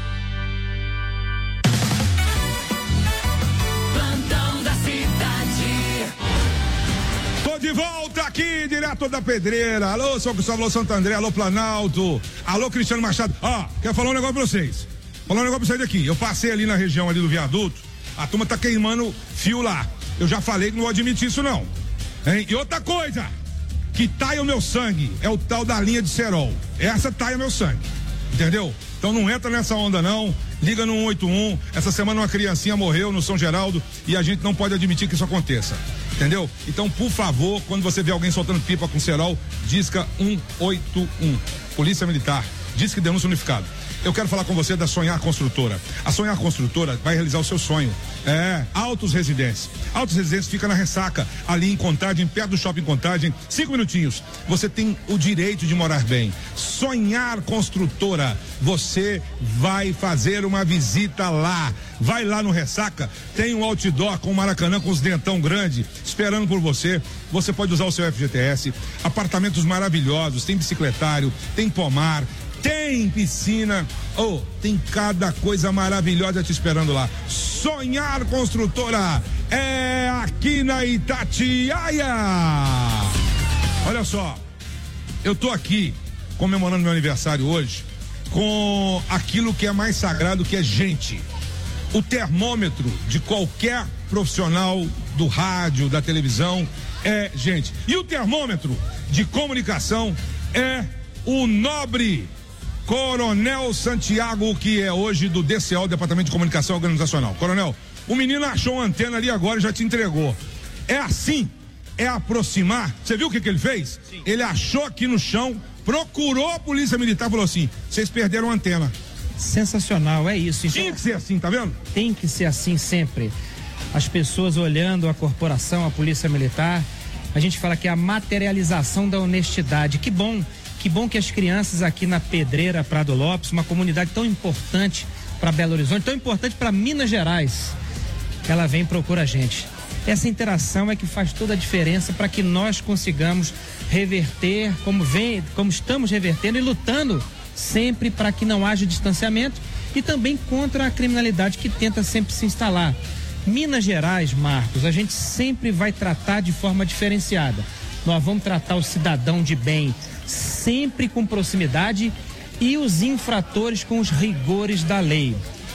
Plantão da cidade. Tô de volta aqui, direto da Pedreira. Alô, São Cristóvão, alô, Santo André, alô, Planalto, alô, Cristiano Machado. Quero falar um negócio pra vocês. Falar um negócio pra vocês aqui. Eu passei ali na região ali do viaduto, a turma tá queimando fio lá. Eu já falei que não vou admitir isso não. Hein? E outra coisa, que taia o meu sangue é o tal da linha de cerol. Essa taia meu sangue, entendeu? Então não entra nessa onda não, liga no 181. Essa semana uma criancinha morreu no São Geraldo e a gente não pode admitir que isso aconteça, entendeu? Então, por favor, quando você vê alguém soltando pipa com cerol, disca 181. Polícia Militar, Disque Denúncia Unificado. Eu quero falar com você da Sonhar Construtora. A Sonhar Construtora vai realizar o seu sonho. Altos Residências. Altos Residências fica na Ressaca, ali em Contagem, perto do Shopping Contagem. 5 minutinhos. Você tem o direito de morar bem. Sonhar Construtora. Você vai fazer uma visita lá. Vai lá no Ressaca, tem um outdoor com o Maracanã com os dentão grande, esperando por você. Você pode usar o seu FGTS. Apartamentos maravilhosos, tem bicicletário, tem pomar, tem piscina, tem cada coisa maravilhosa te esperando lá. Sonhar Construtora é aqui na Itatiaia. Olha só, eu tô aqui comemorando meu aniversário hoje com aquilo que é mais sagrado, que é gente. O termômetro de qualquer profissional do rádio, da televisão é gente. E o termômetro de comunicação é o nobre Coronel Santiago, que é hoje do DCO, Departamento de Comunicação Organizacional. Coronel, o menino achou uma antena ali agora e já te entregou. É assim, é aproximar. Você viu o que ele fez? Sim. Ele achou aqui no chão, procurou a polícia militar e falou assim: vocês perderam a antena. Sensacional, é isso. Então, tinha que ser assim, tá vendo? Tem que ser assim sempre. As pessoas olhando a corporação, a polícia militar, a gente fala que é a materialização da honestidade. Que bom que as crianças aqui na Pedreira Prado Lopes, uma comunidade tão importante para Belo Horizonte, tão importante para Minas Gerais, ela vem e procura a gente. Essa interação é que faz toda a diferença para que nós consigamos reverter, como estamos revertendo e lutando sempre para que não haja distanciamento e também contra a criminalidade que tenta sempre se instalar. Minas Gerais, Marcos, a gente sempre vai tratar de forma diferenciada. Nós vamos tratar o cidadão de bem sempre com proximidade e os infratores com os rigores da lei.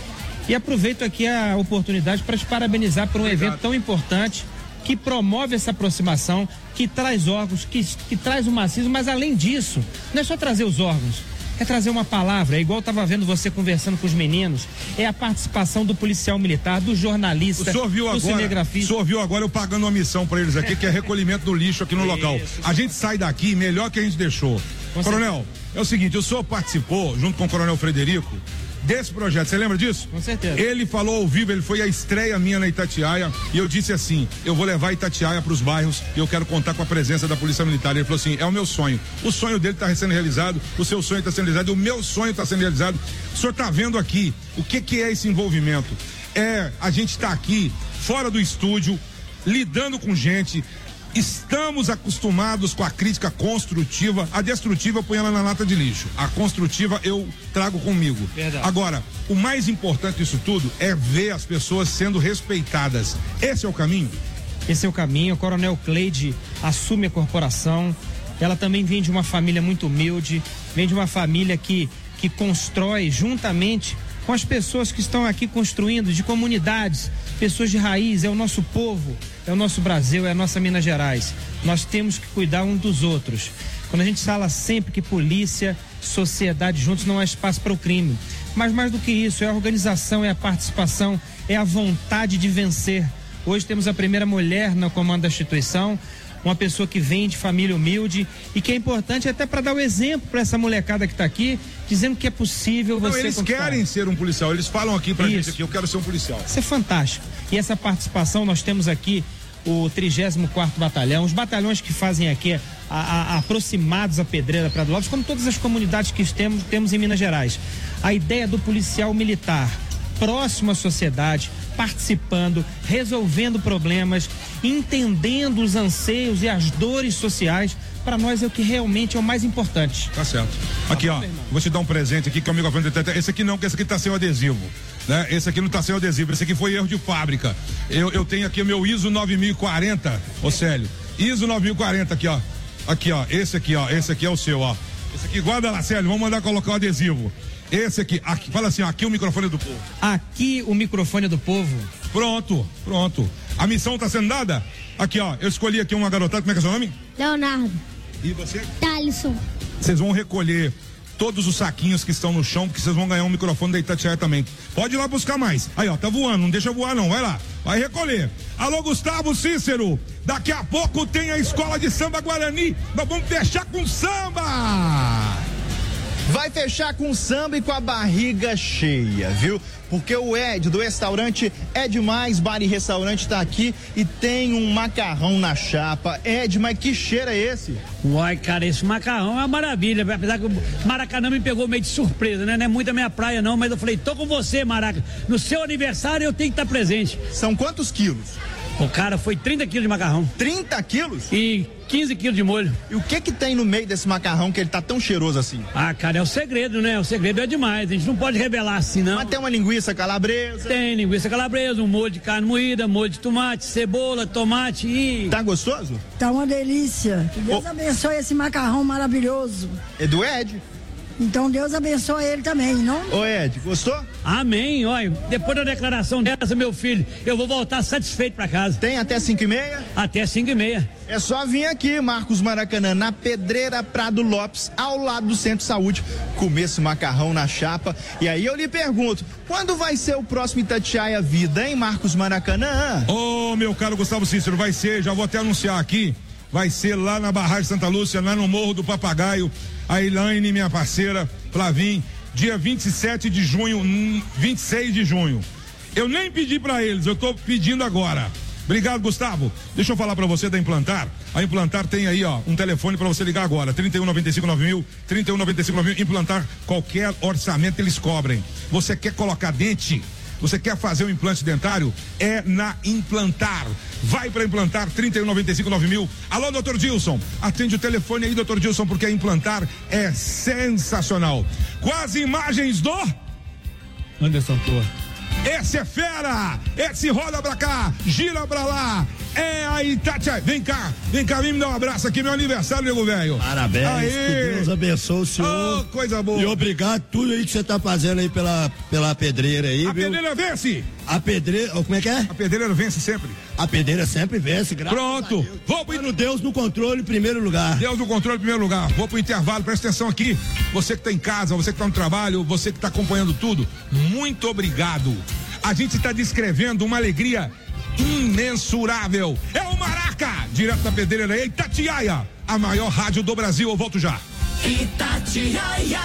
E aproveito aqui a oportunidade para te parabenizar por um evento tão importante que promove essa aproximação, que traz órgãos, que traz o macismo, mas além disso, não é só trazer os órgãos, é trazer uma palavra, igual eu estava vendo você conversando com os meninos, é a participação do policial militar, do jornalista, do cinegrafista. O senhor viu agora eu pagando uma missão para eles aqui, que é recolhimento do lixo aqui no local. A gente sai daqui melhor que a gente deixou. Coronel, é o seguinte, o senhor participou, junto com o Coronel Frederico, desse projeto, você lembra disso? Com certeza. Ele falou ao vivo, ele foi a estreia minha na Itatiaia, e eu disse assim: eu vou levar Itatiaia para os bairros e eu quero contar com a presença da Polícia Militar. Ele falou assim: é o meu sonho. O sonho dele está sendo realizado, o seu sonho está sendo realizado, o meu sonho está sendo realizado. O senhor está vendo aqui o que é esse envolvimento? A gente está aqui fora do estúdio, lidando com gente. Estamos acostumados com a crítica construtiva. A destrutiva eu ponho ela na lata de lixo. A construtiva eu trago comigo. Verdade. Agora, o mais importante disso tudo é ver as pessoas sendo respeitadas. Esse é o caminho? Esse é o caminho. O Coronel Cleide assume a corporação. Ela também vem de uma família muito humilde, vem de uma família que constrói juntamente com as pessoas que estão aqui construindo, de comunidades, pessoas de raiz, é o nosso povo, é o nosso Brasil, é a nossa Minas Gerais. Nós temos que cuidar um dos outros. Quando a gente fala sempre que polícia, sociedade juntos não há espaço para o crime. Mas mais do que isso, é a organização, é a participação, é a vontade de vencer. Hoje temos a primeira mulher no comando da instituição, uma pessoa que vem de família humilde e que é importante até para dar o exemplo para essa molecada que está aqui, dizendo que é possível você eles conquistar. Querem ser um policial, eles falam aqui pra gente aqui, eu quero ser um policial. Isso é fantástico. E essa participação, nós temos aqui o 34º Batalhão, os batalhões que fazem aqui aproximados à Pedreira Prado Lopes, como todas as comunidades que temos em Minas Gerais. A ideia do policial militar próximo à sociedade, participando, resolvendo problemas, entendendo os anseios e as dores sociais, para nós é o que realmente é o mais importante. Tá certo. Aqui, ó, vou te dar um presente aqui que é o microfone. Esse aqui não, que esse aqui tá sem o adesivo, né? Esse aqui não tá sem o adesivo, esse aqui foi erro de fábrica. Eu tenho aqui o meu ISO 9040, ô Célio, ISO 9040 aqui, ó. Aqui, ó, esse aqui é o seu, ó. Esse aqui, guarda lá, Célio, vamos mandar colocar o adesivo. Esse aqui, fala assim, ó, aqui o microfone do povo. Aqui o microfone do povo. Pronto. A missão tá sendo dada? Aqui, ó, eu escolhi aqui uma garotada, como é que é seu nome? Leonardo. E você? Thalisson. Vocês vão recolher todos os saquinhos que estão no chão, porque vocês vão ganhar um microfone da Itatiaia também. Pode ir lá buscar mais. Aí, ó, tá voando, não deixa voar não, vai lá. Vai recolher. Alô, Gustavo Cícero, daqui a pouco tem a Escola de Samba Guarani. Nós vamos fechar com samba. Vai fechar com samba e com a barriga cheia, viu? Porque o Ed, do restaurante É Demais Bar e Restaurante, tá aqui e tem um macarrão na chapa. Ed, mas que cheiro é esse? Uai, cara, esse macarrão é uma maravilha, apesar que o Maracanã me pegou meio de surpresa, né? Não é muito a minha praia não, mas eu falei, tô com você, Maraca. No seu aniversário eu tenho que estar presente. São quantos quilos? O cara, foi 30 quilos de macarrão. 30 quilos? E 15 quilos de molho. E o que tem no meio desse macarrão que ele tá tão cheiroso assim? Ah, cara, é o segredo, né? O segredo é demais, a gente não pode revelar assim, não. Mas tem uma linguiça calabresa? Tem linguiça calabresa, um molho de carne moída, molho de tomate, cebola, tomate e... Tá gostoso? Tá uma delícia. Que Deus abençoe esse macarrão maravilhoso. É do Ed? Então Deus abençoe ele também, não? Ô Ed, gostou? Amém, olha, depois da declaração dessa, meu filho, eu vou voltar satisfeito pra casa. Tem até 5h30? Até 5h30. É só vir aqui, Marcos Maracanã, na Pedreira Prado Lopes, ao lado do Centro de Saúde, comer esse macarrão na chapa. E aí eu lhe pergunto, quando vai ser o próximo Itatiaia Vida, hein, Marcos Maracanã? Ô, meu caro Gustavo Cícero, vai ser, já vou até anunciar aqui, vai ser lá na Barragem Santa Lúcia, lá no Morro do Papagaio. A Elaine, minha parceira, Flavim, dia 27 de junho, 26 de junho. Eu nem pedi pra eles, eu tô pedindo agora. Obrigado, Gustavo. Deixa eu falar pra você da Implantar. A Implantar tem aí, ó, um telefone pra você ligar agora, 3195-9000, 3195-9000. Implantar, qualquer orçamento eles cobrem. Você quer colocar dente? Você quer fazer um implante dentário? É na Implantar. Vai para Implantar, 3195-9000. Alô, doutor Dilson. Atende o telefone aí, doutor Dilson, porque a Implantar é sensacional. Com as imagens do Anderson Torre. Esse é fera! Esse roda pra cá, gira pra lá. É a Itatiaia. Vem cá, vem me dar um abraço aqui, meu aniversário, nego velho. Parabéns, aê. que Deus abençoe o senhor. Oh, coisa boa. E obrigado tudo aí que você tá fazendo aí pela pedreira aí, a viu? Pedreira vence. A pedreira, como é que é? A pedreira vence sempre. A pedreira sempre vence, graças Pronto. a Deus. Vou pro Deus no controle em primeiro lugar. Deus no controle em primeiro lugar. Vou pro intervalo, presta atenção aqui. Você que tá em casa, você que tá no trabalho, você que tá acompanhando tudo, muito obrigado. A gente tá descrevendo uma alegria imensurável. É o Maraca, direto da Pedreira, Itatiaia, a maior rádio do Brasil. Eu volto já. Itatiaia.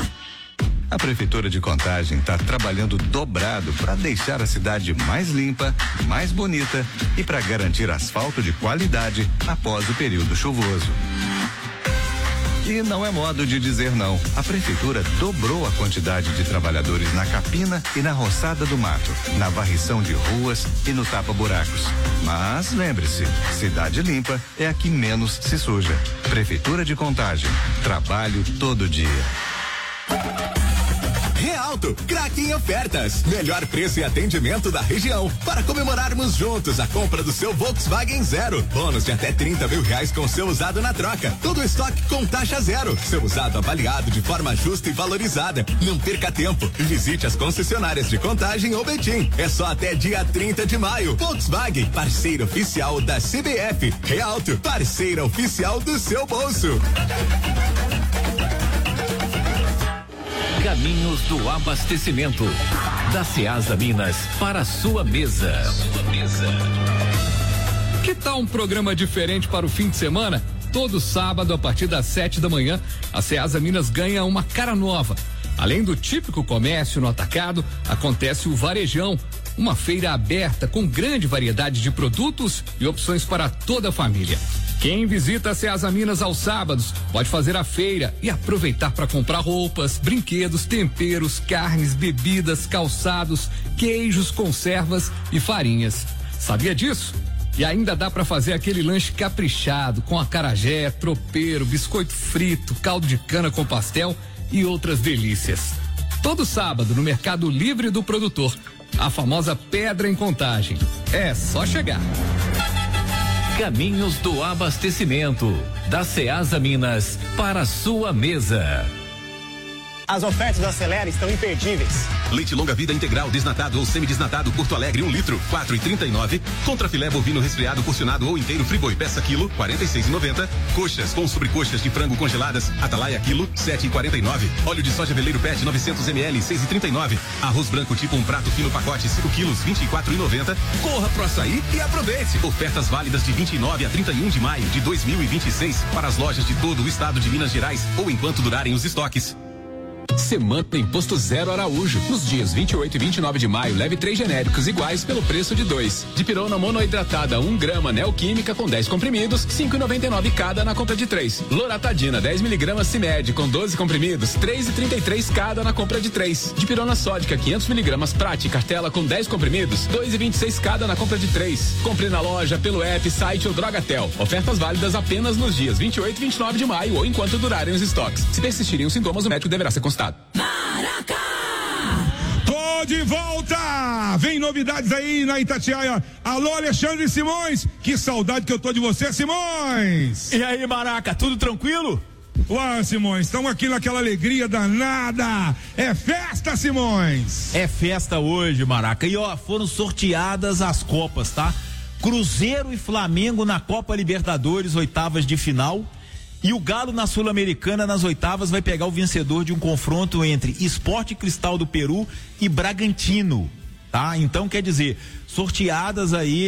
A Prefeitura de Contagem está trabalhando dobrado para deixar a cidade mais limpa, mais bonita e para garantir asfalto de qualidade após o período chuvoso. E não é modo de dizer não. A Prefeitura dobrou a quantidade de trabalhadores na capina e na roçada do mato, na varrição de ruas e no tapa-buracos. Mas lembre-se, cidade limpa é a que menos se suja. Prefeitura de Contagem. Trabalho todo dia. Realto, craque em ofertas, melhor preço e atendimento da região, para comemorarmos juntos a compra do seu Volkswagen Zero, bônus de até R$30 mil com seu usado na troca, todo estoque com taxa zero, seu usado avaliado de forma justa e valorizada. Não perca tempo e visite as concessionárias de Contagem ou Betim, é só até dia 30 de maio. Volkswagen, parceiro oficial da CBF. Realto, parceira oficial do seu bolso. Caminhos do abastecimento. Da Ceasa Minas para a sua mesa. Que tal um programa diferente para o fim de semana? Todo sábado, a partir das 7 da manhã, a Ceasa Minas ganha uma cara nova. Além do típico comércio no atacado, acontece o Varejão, uma feira aberta com grande variedade de produtos e opções para toda a família. Quem visita a Ceasa Minas aos sábados pode fazer a feira e aproveitar para comprar roupas, brinquedos, temperos, carnes, bebidas, calçados, queijos, conservas e farinhas. Sabia disso? E ainda dá para fazer aquele lanche caprichado com acarajé, tropeiro, biscoito frito, caldo de cana com pastel e outras delícias. Todo sábado no Mercado Livre do Produtor, a famosa Pedra em Contagem. É só chegar. Caminhos do abastecimento. Da Ceasa Minas para a sua mesa. As ofertas da Acelera estão imperdíveis. Leite longa vida integral, desnatado ou semidesnatado, Porto Alegre, 1 litro, 4,39. Contra filé bovino resfriado, porcionado ou inteiro, friboi, peça quilo, 46,90. Coxas com sobrecoxas de frango congeladas, Atalaia quilo, 7,49. Óleo de soja veleiro PET, 900 ml, 6,39. Arroz branco tipo um prato fino pacote, 5 quilos, 24,90. Corra pro açaí e aproveite. Ofertas válidas de 29 a 31 de maio de 2026 para as lojas de todo o estado de Minas Gerais ou enquanto durarem os estoques. Semana Imposto Zero Araújo. Nos dias 28 e 29 de maio, leve 3 genéricos iguais pelo preço de 2. Dipirona monoidratada 1 grama neoquímica com 10 comprimidos, 5,99 cada na compra de 3. Loratadina 10 miligramas Cimed com 12 comprimidos, 3,33 cada na compra de 3. Dipirona sódica 500 miligramas Prate cartela com 10 comprimidos, 2,26 cada na compra de 3. Compre na loja, pelo app, site ou Drogatel. Ofertas válidas apenas nos dias 28 e 29 de maio ou enquanto durarem os estoques. Se persistirem os sintomas, o médico deverá ser consultado. Maraca! Tô de volta! Vem novidades aí na Itatiaia. Alô, Alexandre Simões! Que saudade que eu tô de você, Simões! E aí, Maraca, tudo tranquilo? Ué, Simões, estamos aqui naquela alegria danada. É festa, Simões! É festa hoje, Maraca. E ó, foram sorteadas as Copas, tá? Cruzeiro e Flamengo na Copa Libertadores, oitavas de final. E o Galo na Sul-Americana, nas oitavas, vai pegar o vencedor de um confronto entre Sport Cristal do Peru e Bragantino, tá? Então, quer dizer, sorteadas aí,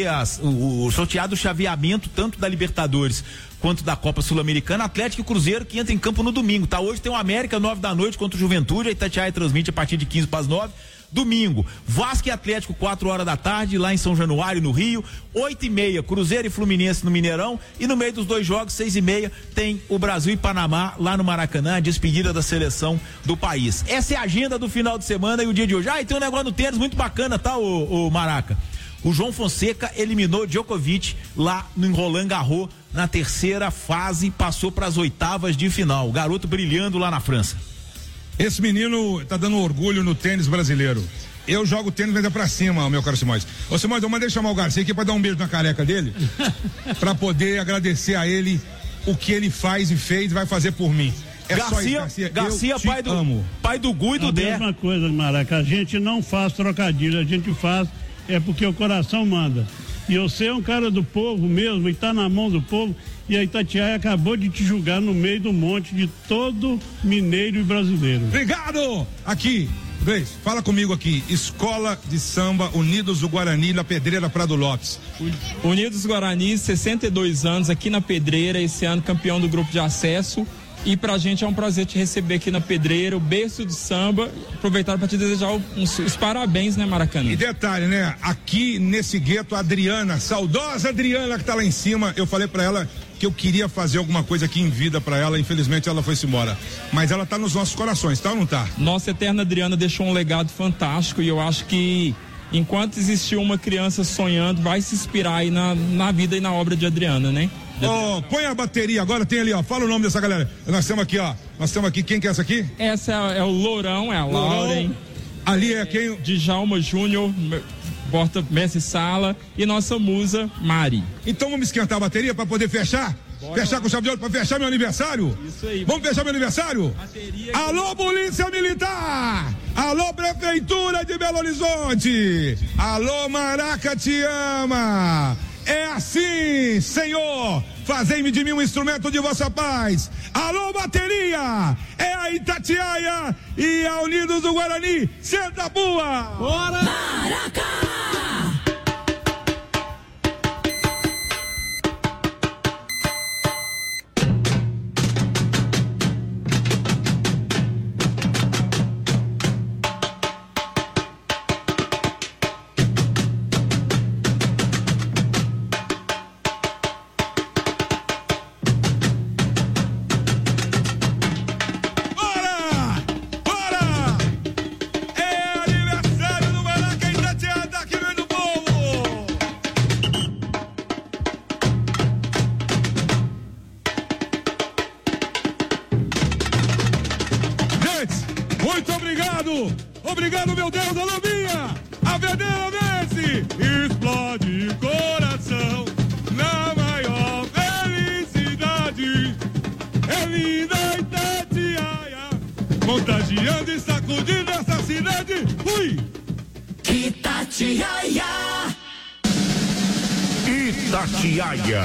o sorteado chaveamento tanto da Libertadores quanto da Copa Sul-Americana, Atlético e Cruzeiro que entra em campo no domingo, tá? Hoje tem o América, 9 da noite contra o Juventude, a Itatiaia transmite a partir de 15 para as 9. Domingo, Vasco e Atlético, 4 horas da tarde, lá em São Januário, no Rio. 8h30, Cruzeiro e Fluminense no Mineirão. E no meio dos dois jogos, 6h30, tem o Brasil e Panamá lá no Maracanã, a despedida da seleção do país. Essa é a agenda do final de semana e o dia de hoje. Ah, e tem um negócio no tênis muito bacana, tá, o Maraca? O João Fonseca eliminou Djokovic lá no Roland Garros na terceira fase, passou para as oitavas de final. O garoto brilhando lá na França. Esse menino tá dando orgulho no tênis brasileiro. Eu jogo tênis, mas é pra cima, meu caro Simões. Ô, Simões, eu mandei chamar o Garcia aqui pra dar um beijo na careca dele, pra poder agradecer a ele o que ele faz e fez e vai fazer por mim. É Garcia, pai do Gu e do Dé. A mesma coisa, Maraca, a gente não faz trocadilho, a gente faz porque o coração manda. E você é um cara do povo mesmo, e tá na mão do povo, e a Itatiaia acabou de te julgar no meio do monte de todo mineiro e brasileiro. Obrigado! Aqui, Gleice, fala comigo aqui, Escola de Samba Unidos do Guarani, na Pedreira Prado Lopes. Unidos do Guarani, 62 anos, aqui na Pedreira, esse ano campeão do grupo de acesso. E pra gente é um prazer te receber aqui na Pedreira, o berço do samba. Aproveitar para te desejar os parabéns, né, Maracanã? E detalhe, né? Aqui nesse gueto, a Adriana, saudosa Adriana que tá lá em cima, eu falei pra ela que eu queria fazer alguma coisa aqui em vida pra ela, infelizmente ela foi-se embora. Mas ela tá nos nossos corações, tá ou não tá? Nossa eterna Adriana deixou um legado fantástico e eu acho que enquanto existir uma criança sonhando, vai se inspirar aí na vida e na obra de Adriana, né? Oh, põe a bateria agora, tem ali, ó. Fala o nome dessa galera. Nós estamos aqui, ó. Nós estamos aqui. Quem que é essa aqui? Essa é o Lourão, é a Lauren. Ali é quem? Djalma Júnior, porta Messi Sala e nossa musa Mari. Então vamos esquentar a bateria para poder fechar? Bora fechar lá. Com chave de ouro para fechar meu aniversário? Isso aí. Vamos fechar meu aniversário? Alô, Polícia Militar! Alô, Prefeitura de Belo Horizonte! Alô, Maraca te ama! É assim, Senhor, fazei-me de mim um instrumento de vossa paz. Alô, bateria, é a Itatiaia e a Unidos do Guarani. Senta a boa! Bora! Maraca! Obrigado, meu Deus, alô, minha! A verdadeira Messi explode coração na maior felicidade. É linda Itatiaia, contagiando e sacudindo essa cidade. Fui! Itatiaia! Itatiaia.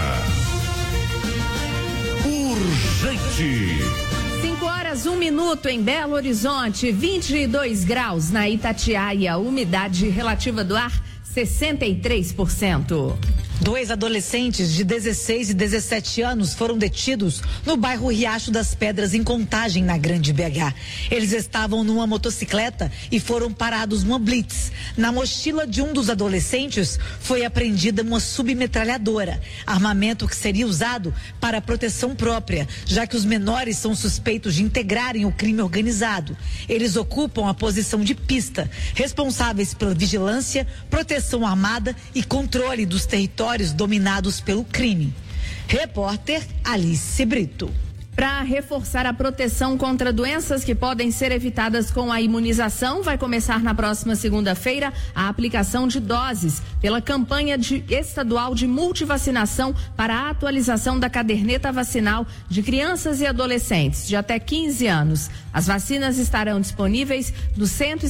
Urgente. 5h01 em Belo Horizonte, 22 graus na Itatiaia, umidade relativa do ar 63%. 2 adolescentes de 16 e 17 anos foram detidos no bairro Riacho das Pedras, em Contagem, na Grande BH. Eles estavam numa motocicleta e foram parados numa blitz. Na mochila de um dos adolescentes foi apreendida uma submetralhadora, armamento que seria usado para proteção própria, já que os menores são suspeitos de integrarem o crime organizado. Eles ocupam a posição de pista, responsáveis pela vigilância, proteção armada e controle dos territórios dominados pelo crime. Repórter Alice Brito. Para reforçar a proteção contra doenças que podem ser evitadas com a imunização, vai começar na próxima segunda-feira a aplicação de doses pela campanha estadual de multivacinação para a atualização da caderneta vacinal de crianças e adolescentes de até 15 anos. As vacinas estarão disponíveis nos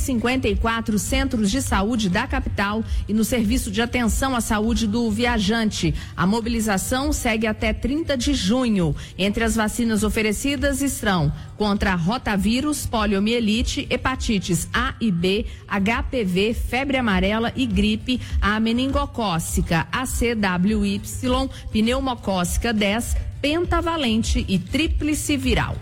154 centros de saúde da capital e no serviço de atenção à saúde do viajante. A mobilização segue até 30 de junho. Entre as vacinas oferecidas estão contra rotavírus, poliomielite, hepatites A e B, HPV, febre amarela e gripe, a meningocócica, ACWY, pneumocócica 10, pentavalente e tríplice viral.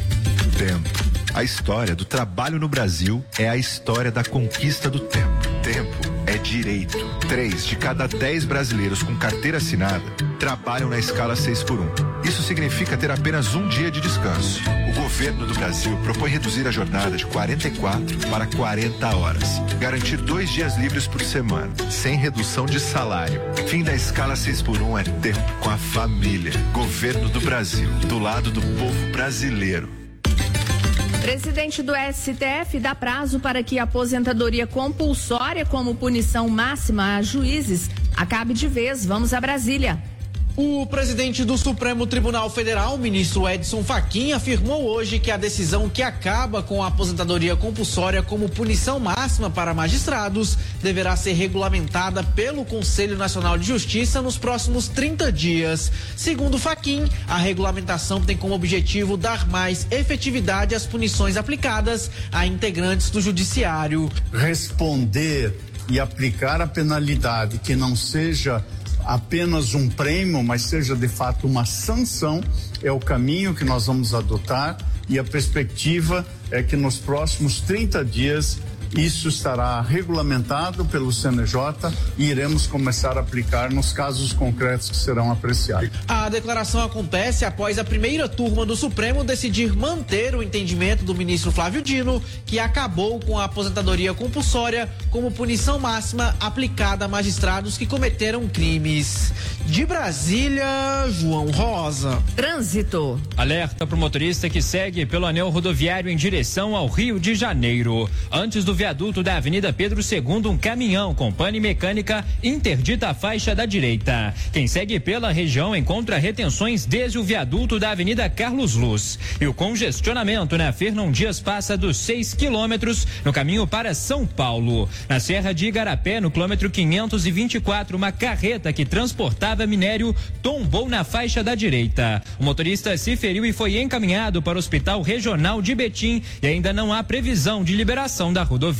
Tempo. A história do trabalho no Brasil é a história da conquista do tempo. Tempo é direito. 3 de cada 10 brasileiros com carteira assinada trabalham na escala 6x1. Isso significa ter apenas um dia de descanso. O governo do Brasil propõe reduzir a jornada de 44 para 40 horas. Garantir 2 dias livres por semana, sem redução de salário. Fim da escala 6x1 é tempo com a família. Governo do Brasil, do lado do povo brasileiro. Presidente do STF dá prazo para que a aposentadoria compulsória como punição máxima a juízes acabe de vez. Vamos a Brasília. O presidente do Supremo Tribunal Federal, ministro Edson Fachin, afirmou hoje que a decisão que acaba com a aposentadoria compulsória como punição máxima para magistrados deverá ser regulamentada pelo Conselho Nacional de Justiça nos próximos 30 dias. Segundo Fachin, a regulamentação tem como objetivo dar mais efetividade às punições aplicadas a integrantes do Judiciário. Responder e aplicar a penalidade que não seja apenas um prêmio, mas seja de fato uma sanção, é o caminho que nós vamos adotar, e a perspectiva é que nos próximos 30 dias isso estará regulamentado pelo CNJ e iremos começar a aplicar nos casos concretos que serão apreciados. A declaração acontece após a primeira turma do Supremo decidir manter o entendimento do ministro Flávio Dino, que acabou com a aposentadoria compulsória como punição máxima aplicada a magistrados que cometeram crimes. De Brasília, João Rosa. Trânsito. Alerta para o motorista que segue pelo anel rodoviário em direção ao Rio de Janeiro. Antes do viaduto da Avenida Pedro II, um caminhão com pane mecânica interdita a faixa da direita. Quem segue pela região encontra retenções desde o viaduto da Avenida Carlos Luz. E o congestionamento na Fernão Dias passa dos 6 quilômetros no caminho para São Paulo. Na Serra de Igarapé, no quilômetro 524, uma carreta que transportava minério tombou na faixa da direita. O motorista se feriu e foi encaminhado para o Hospital Regional de Betim e ainda não há previsão de liberação da rodovia.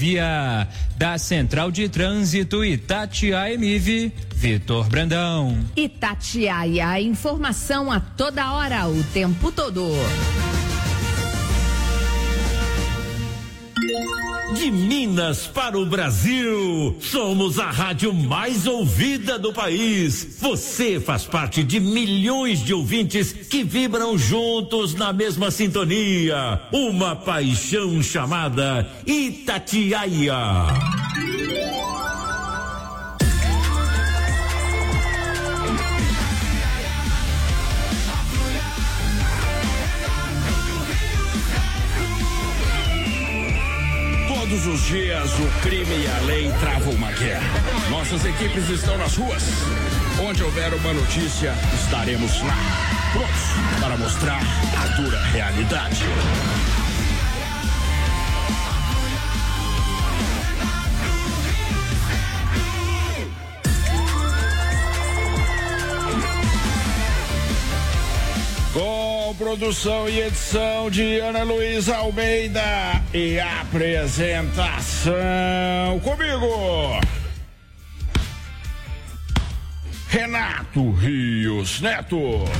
Da Central de Trânsito Itatiaia-Emive, Vitor Brandão. Itatiaia, informação a toda hora, o tempo todo. De Minas para o Brasil, somos a rádio mais ouvida do país. Você faz parte de milhões de ouvintes que vibram juntos na mesma sintonia. Uma paixão chamada Itatiaia. Todos os dias o crime e a lei travam uma guerra. Nossas equipes estão nas ruas. Onde houver uma notícia, estaremos lá, prontos para mostrar a dura realidade. Com produção e edição de Ana Luísa Almeida e apresentação comigo, Renato Rios Neto.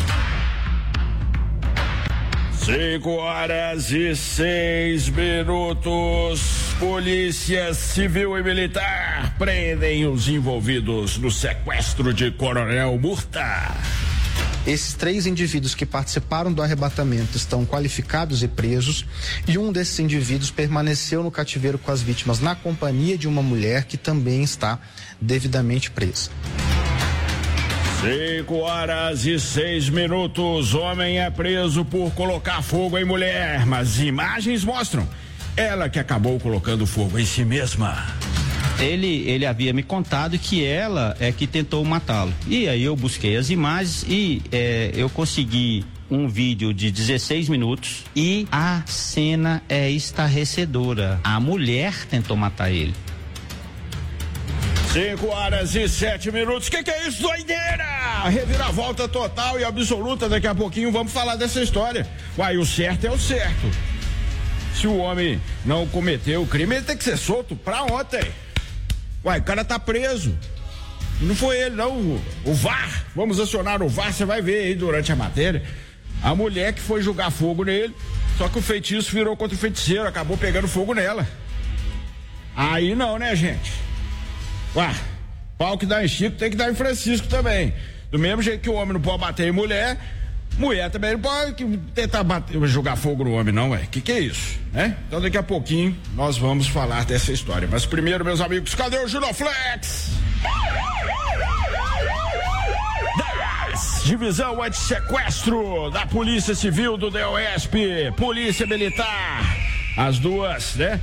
5h06. Polícia Civil e Militar prendem os envolvidos no sequestro de Coronel Murta. Esses 3 indivíduos que participaram do arrebatamento estão qualificados e presos, e um desses indivíduos permaneceu no cativeiro com as vítimas na companhia de uma mulher que também está devidamente presa. 5h06. Homem é preso por colocar fogo em mulher, mas imagens mostram ela que acabou colocando fogo em si mesma. Ele havia me contado que ela é que tentou matá-lo. E aí eu busquei as imagens e eu consegui um vídeo de 16 minutos e a cena é estarrecedora. A mulher tentou matar ele. 5h07. Que é isso, doideira? Reviravolta total e absoluta. Daqui a pouquinho vamos falar dessa história. Uai, o certo é o certo. Se o homem não cometeu o crime, ele tem que ser solto pra ontem. Uai, o cara tá preso. Não foi ele, não. O VAR. Vamos acionar o VAR, você vai ver aí durante a matéria. A mulher que foi jogar fogo nele, só que o feitiço virou contra o feiticeiro, acabou pegando fogo nela. Aí não, né, gente? Ué, pau que dá em Chico tem que dar em Francisco também. Do mesmo jeito que o homem não pode bater em mulher, mulher também não pode tentar jogar fogo no homem, não, ué. Que é isso, né? Então daqui a pouquinho nós vamos falar dessa história. Mas primeiro, meus amigos, cadê o Junoflex? Divisão Antissequestro da Polícia Civil do DOESP, Polícia Militar, as duas, né?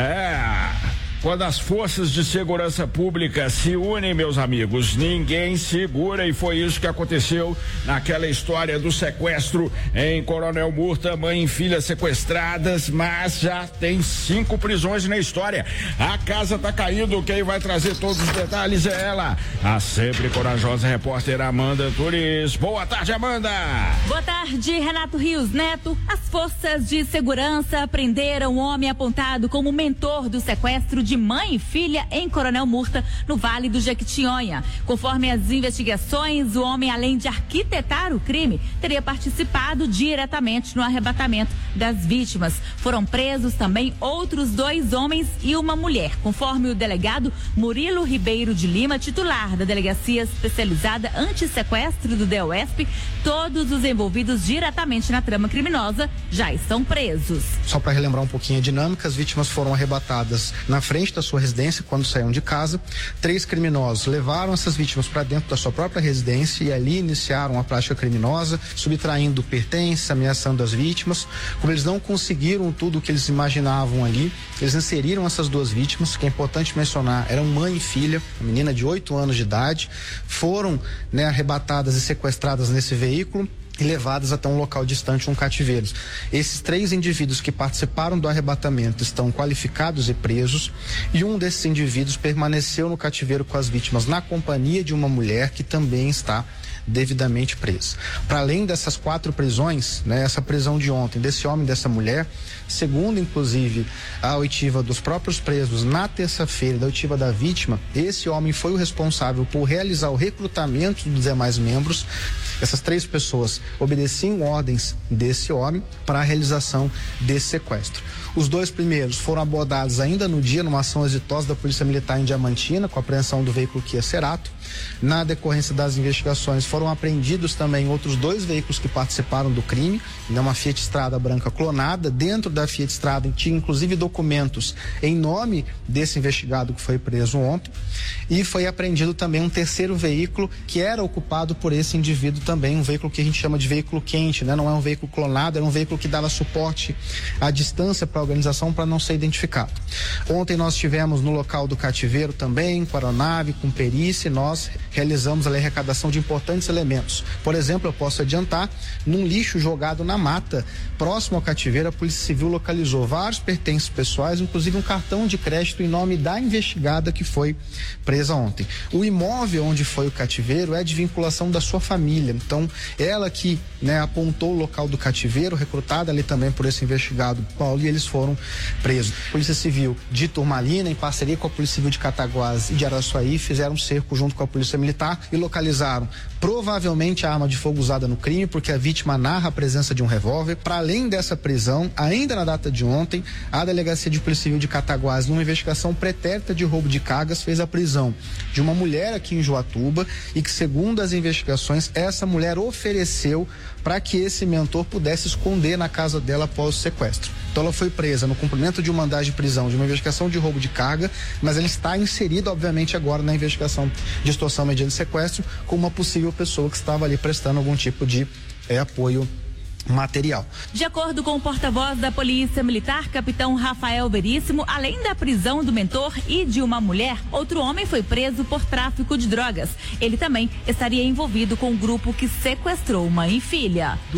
Quando as forças de segurança pública se unem, meus amigos, ninguém segura, e foi isso que aconteceu naquela história do sequestro em Coronel Murta. Mãe e filha sequestradas, mas já tem 5 prisões na história. A casa tá caindo, quem vai trazer todos os detalhes é ela, a sempre corajosa repórter Amanda Turis. Boa tarde, Amanda. Boa tarde, Renato Rios Neto. As forças de segurança prenderam um homem apontado como mentor do sequestro de mãe e filha em Coronel Murta, no Vale do Jequitinhonha. Conforme as investigações, o homem, além de arquitetar o crime, teria participado diretamente no arrebatamento das vítimas. Foram presos também outros 2 homens e uma mulher. Conforme o delegado Murilo Ribeiro de Lima, titular da Delegacia Especializada Antissequestro do DOESP, todos os envolvidos diretamente na trama criminosa já estão presos. Só para relembrar um pouquinho a dinâmica, as vítimas foram arrebatadas na frente da sua residência quando saíram de casa. 3 criminosos levaram essas vítimas para dentro da sua própria residência e ali iniciaram a prática criminosa, subtraindo pertences, ameaçando as vítimas. Como eles não conseguiram tudo o que eles imaginavam ali, eles inseriram essas 2 vítimas, que é importante mencionar, eram mãe e filha, uma menina de 8 anos de idade, foram, né, arrebatadas e sequestradas nesse veículo e levadas até um local distante, um cativeiro. Esses 3 indivíduos que participaram do arrebatamento estão qualificados e presos, e um desses indivíduos permaneceu no cativeiro com as vítimas na companhia de uma mulher que também está devidamente presa. Para além dessas 4 prisões, né, essa prisão de ontem desse homem e dessa mulher, segundo inclusive a oitiva dos próprios presos na terça-feira, da oitiva da vítima, esse homem foi o responsável por realizar o recrutamento dos demais membros. Essas 3 pessoas obedeciam ordens desse homem para a realização desse sequestro. Os 2 primeiros foram abordados ainda no dia numa ação exitosa da Polícia Militar em Diamantina, com a apreensão do veículo Kia Cerato. Na decorrência das investigações foram apreendidos também outros 2 veículos que participaram do crime, uma Fiat Strada branca clonada. Dentro da Fiat Strada tinha inclusive documentos em nome desse investigado que foi preso ontem, e foi apreendido também um 3º veículo que era ocupado por esse indivíduo também, um veículo que a gente chama de veículo quente, né? Não é um veículo clonado, era um veículo que dava suporte à distância para a organização para não ser identificado. Ontem nós tivemos no local do cativeiro também, com aeronave, com perícia, nós realizamos a arrecadação de importantes elementos. Por exemplo, eu posso adiantar, num lixo jogado na mata, próximo ao cativeiro, a Polícia Civil localizou vários pertences pessoais, inclusive um cartão de crédito em nome da investigada que foi presa ontem. O imóvel onde foi o cativeiro é de vinculação da sua família, então ela que, né, apontou o local do cativeiro, recrutada ali também por esse investigado Paulo, e eles foram presos. Polícia Civil de Turmalina, em parceria com a Polícia Civil de Cataguases e de Araçuaí, fizeram um cerco junto com a a polícia militar e localizaram provavelmente a arma de fogo usada no crime, porque a vítima narra a presença de um revólver. Para além dessa prisão, ainda na data de ontem, a Delegacia de Polícia Civil de Cataguases, numa investigação pretérita de roubo de cargas, fez a prisão de uma mulher aqui em Joatuba e que, segundo as investigações, essa mulher ofereceu para que esse mentor pudesse esconder na casa dela após o sequestro. Então ela foi presa no cumprimento de um mandado de prisão de uma investigação de roubo de carga, mas ela está inserida, obviamente, agora na investigação de extorsão mediante sequestro, como uma possível pessoa que estava ali prestando algum tipo de apoio material. De acordo com o porta-voz da Polícia Militar, capitão Rafael Veríssimo, além da prisão do mentor e de uma mulher, outro homem foi preso por tráfico de drogas. Ele também estaria envolvido com o grupo que sequestrou mãe e filha.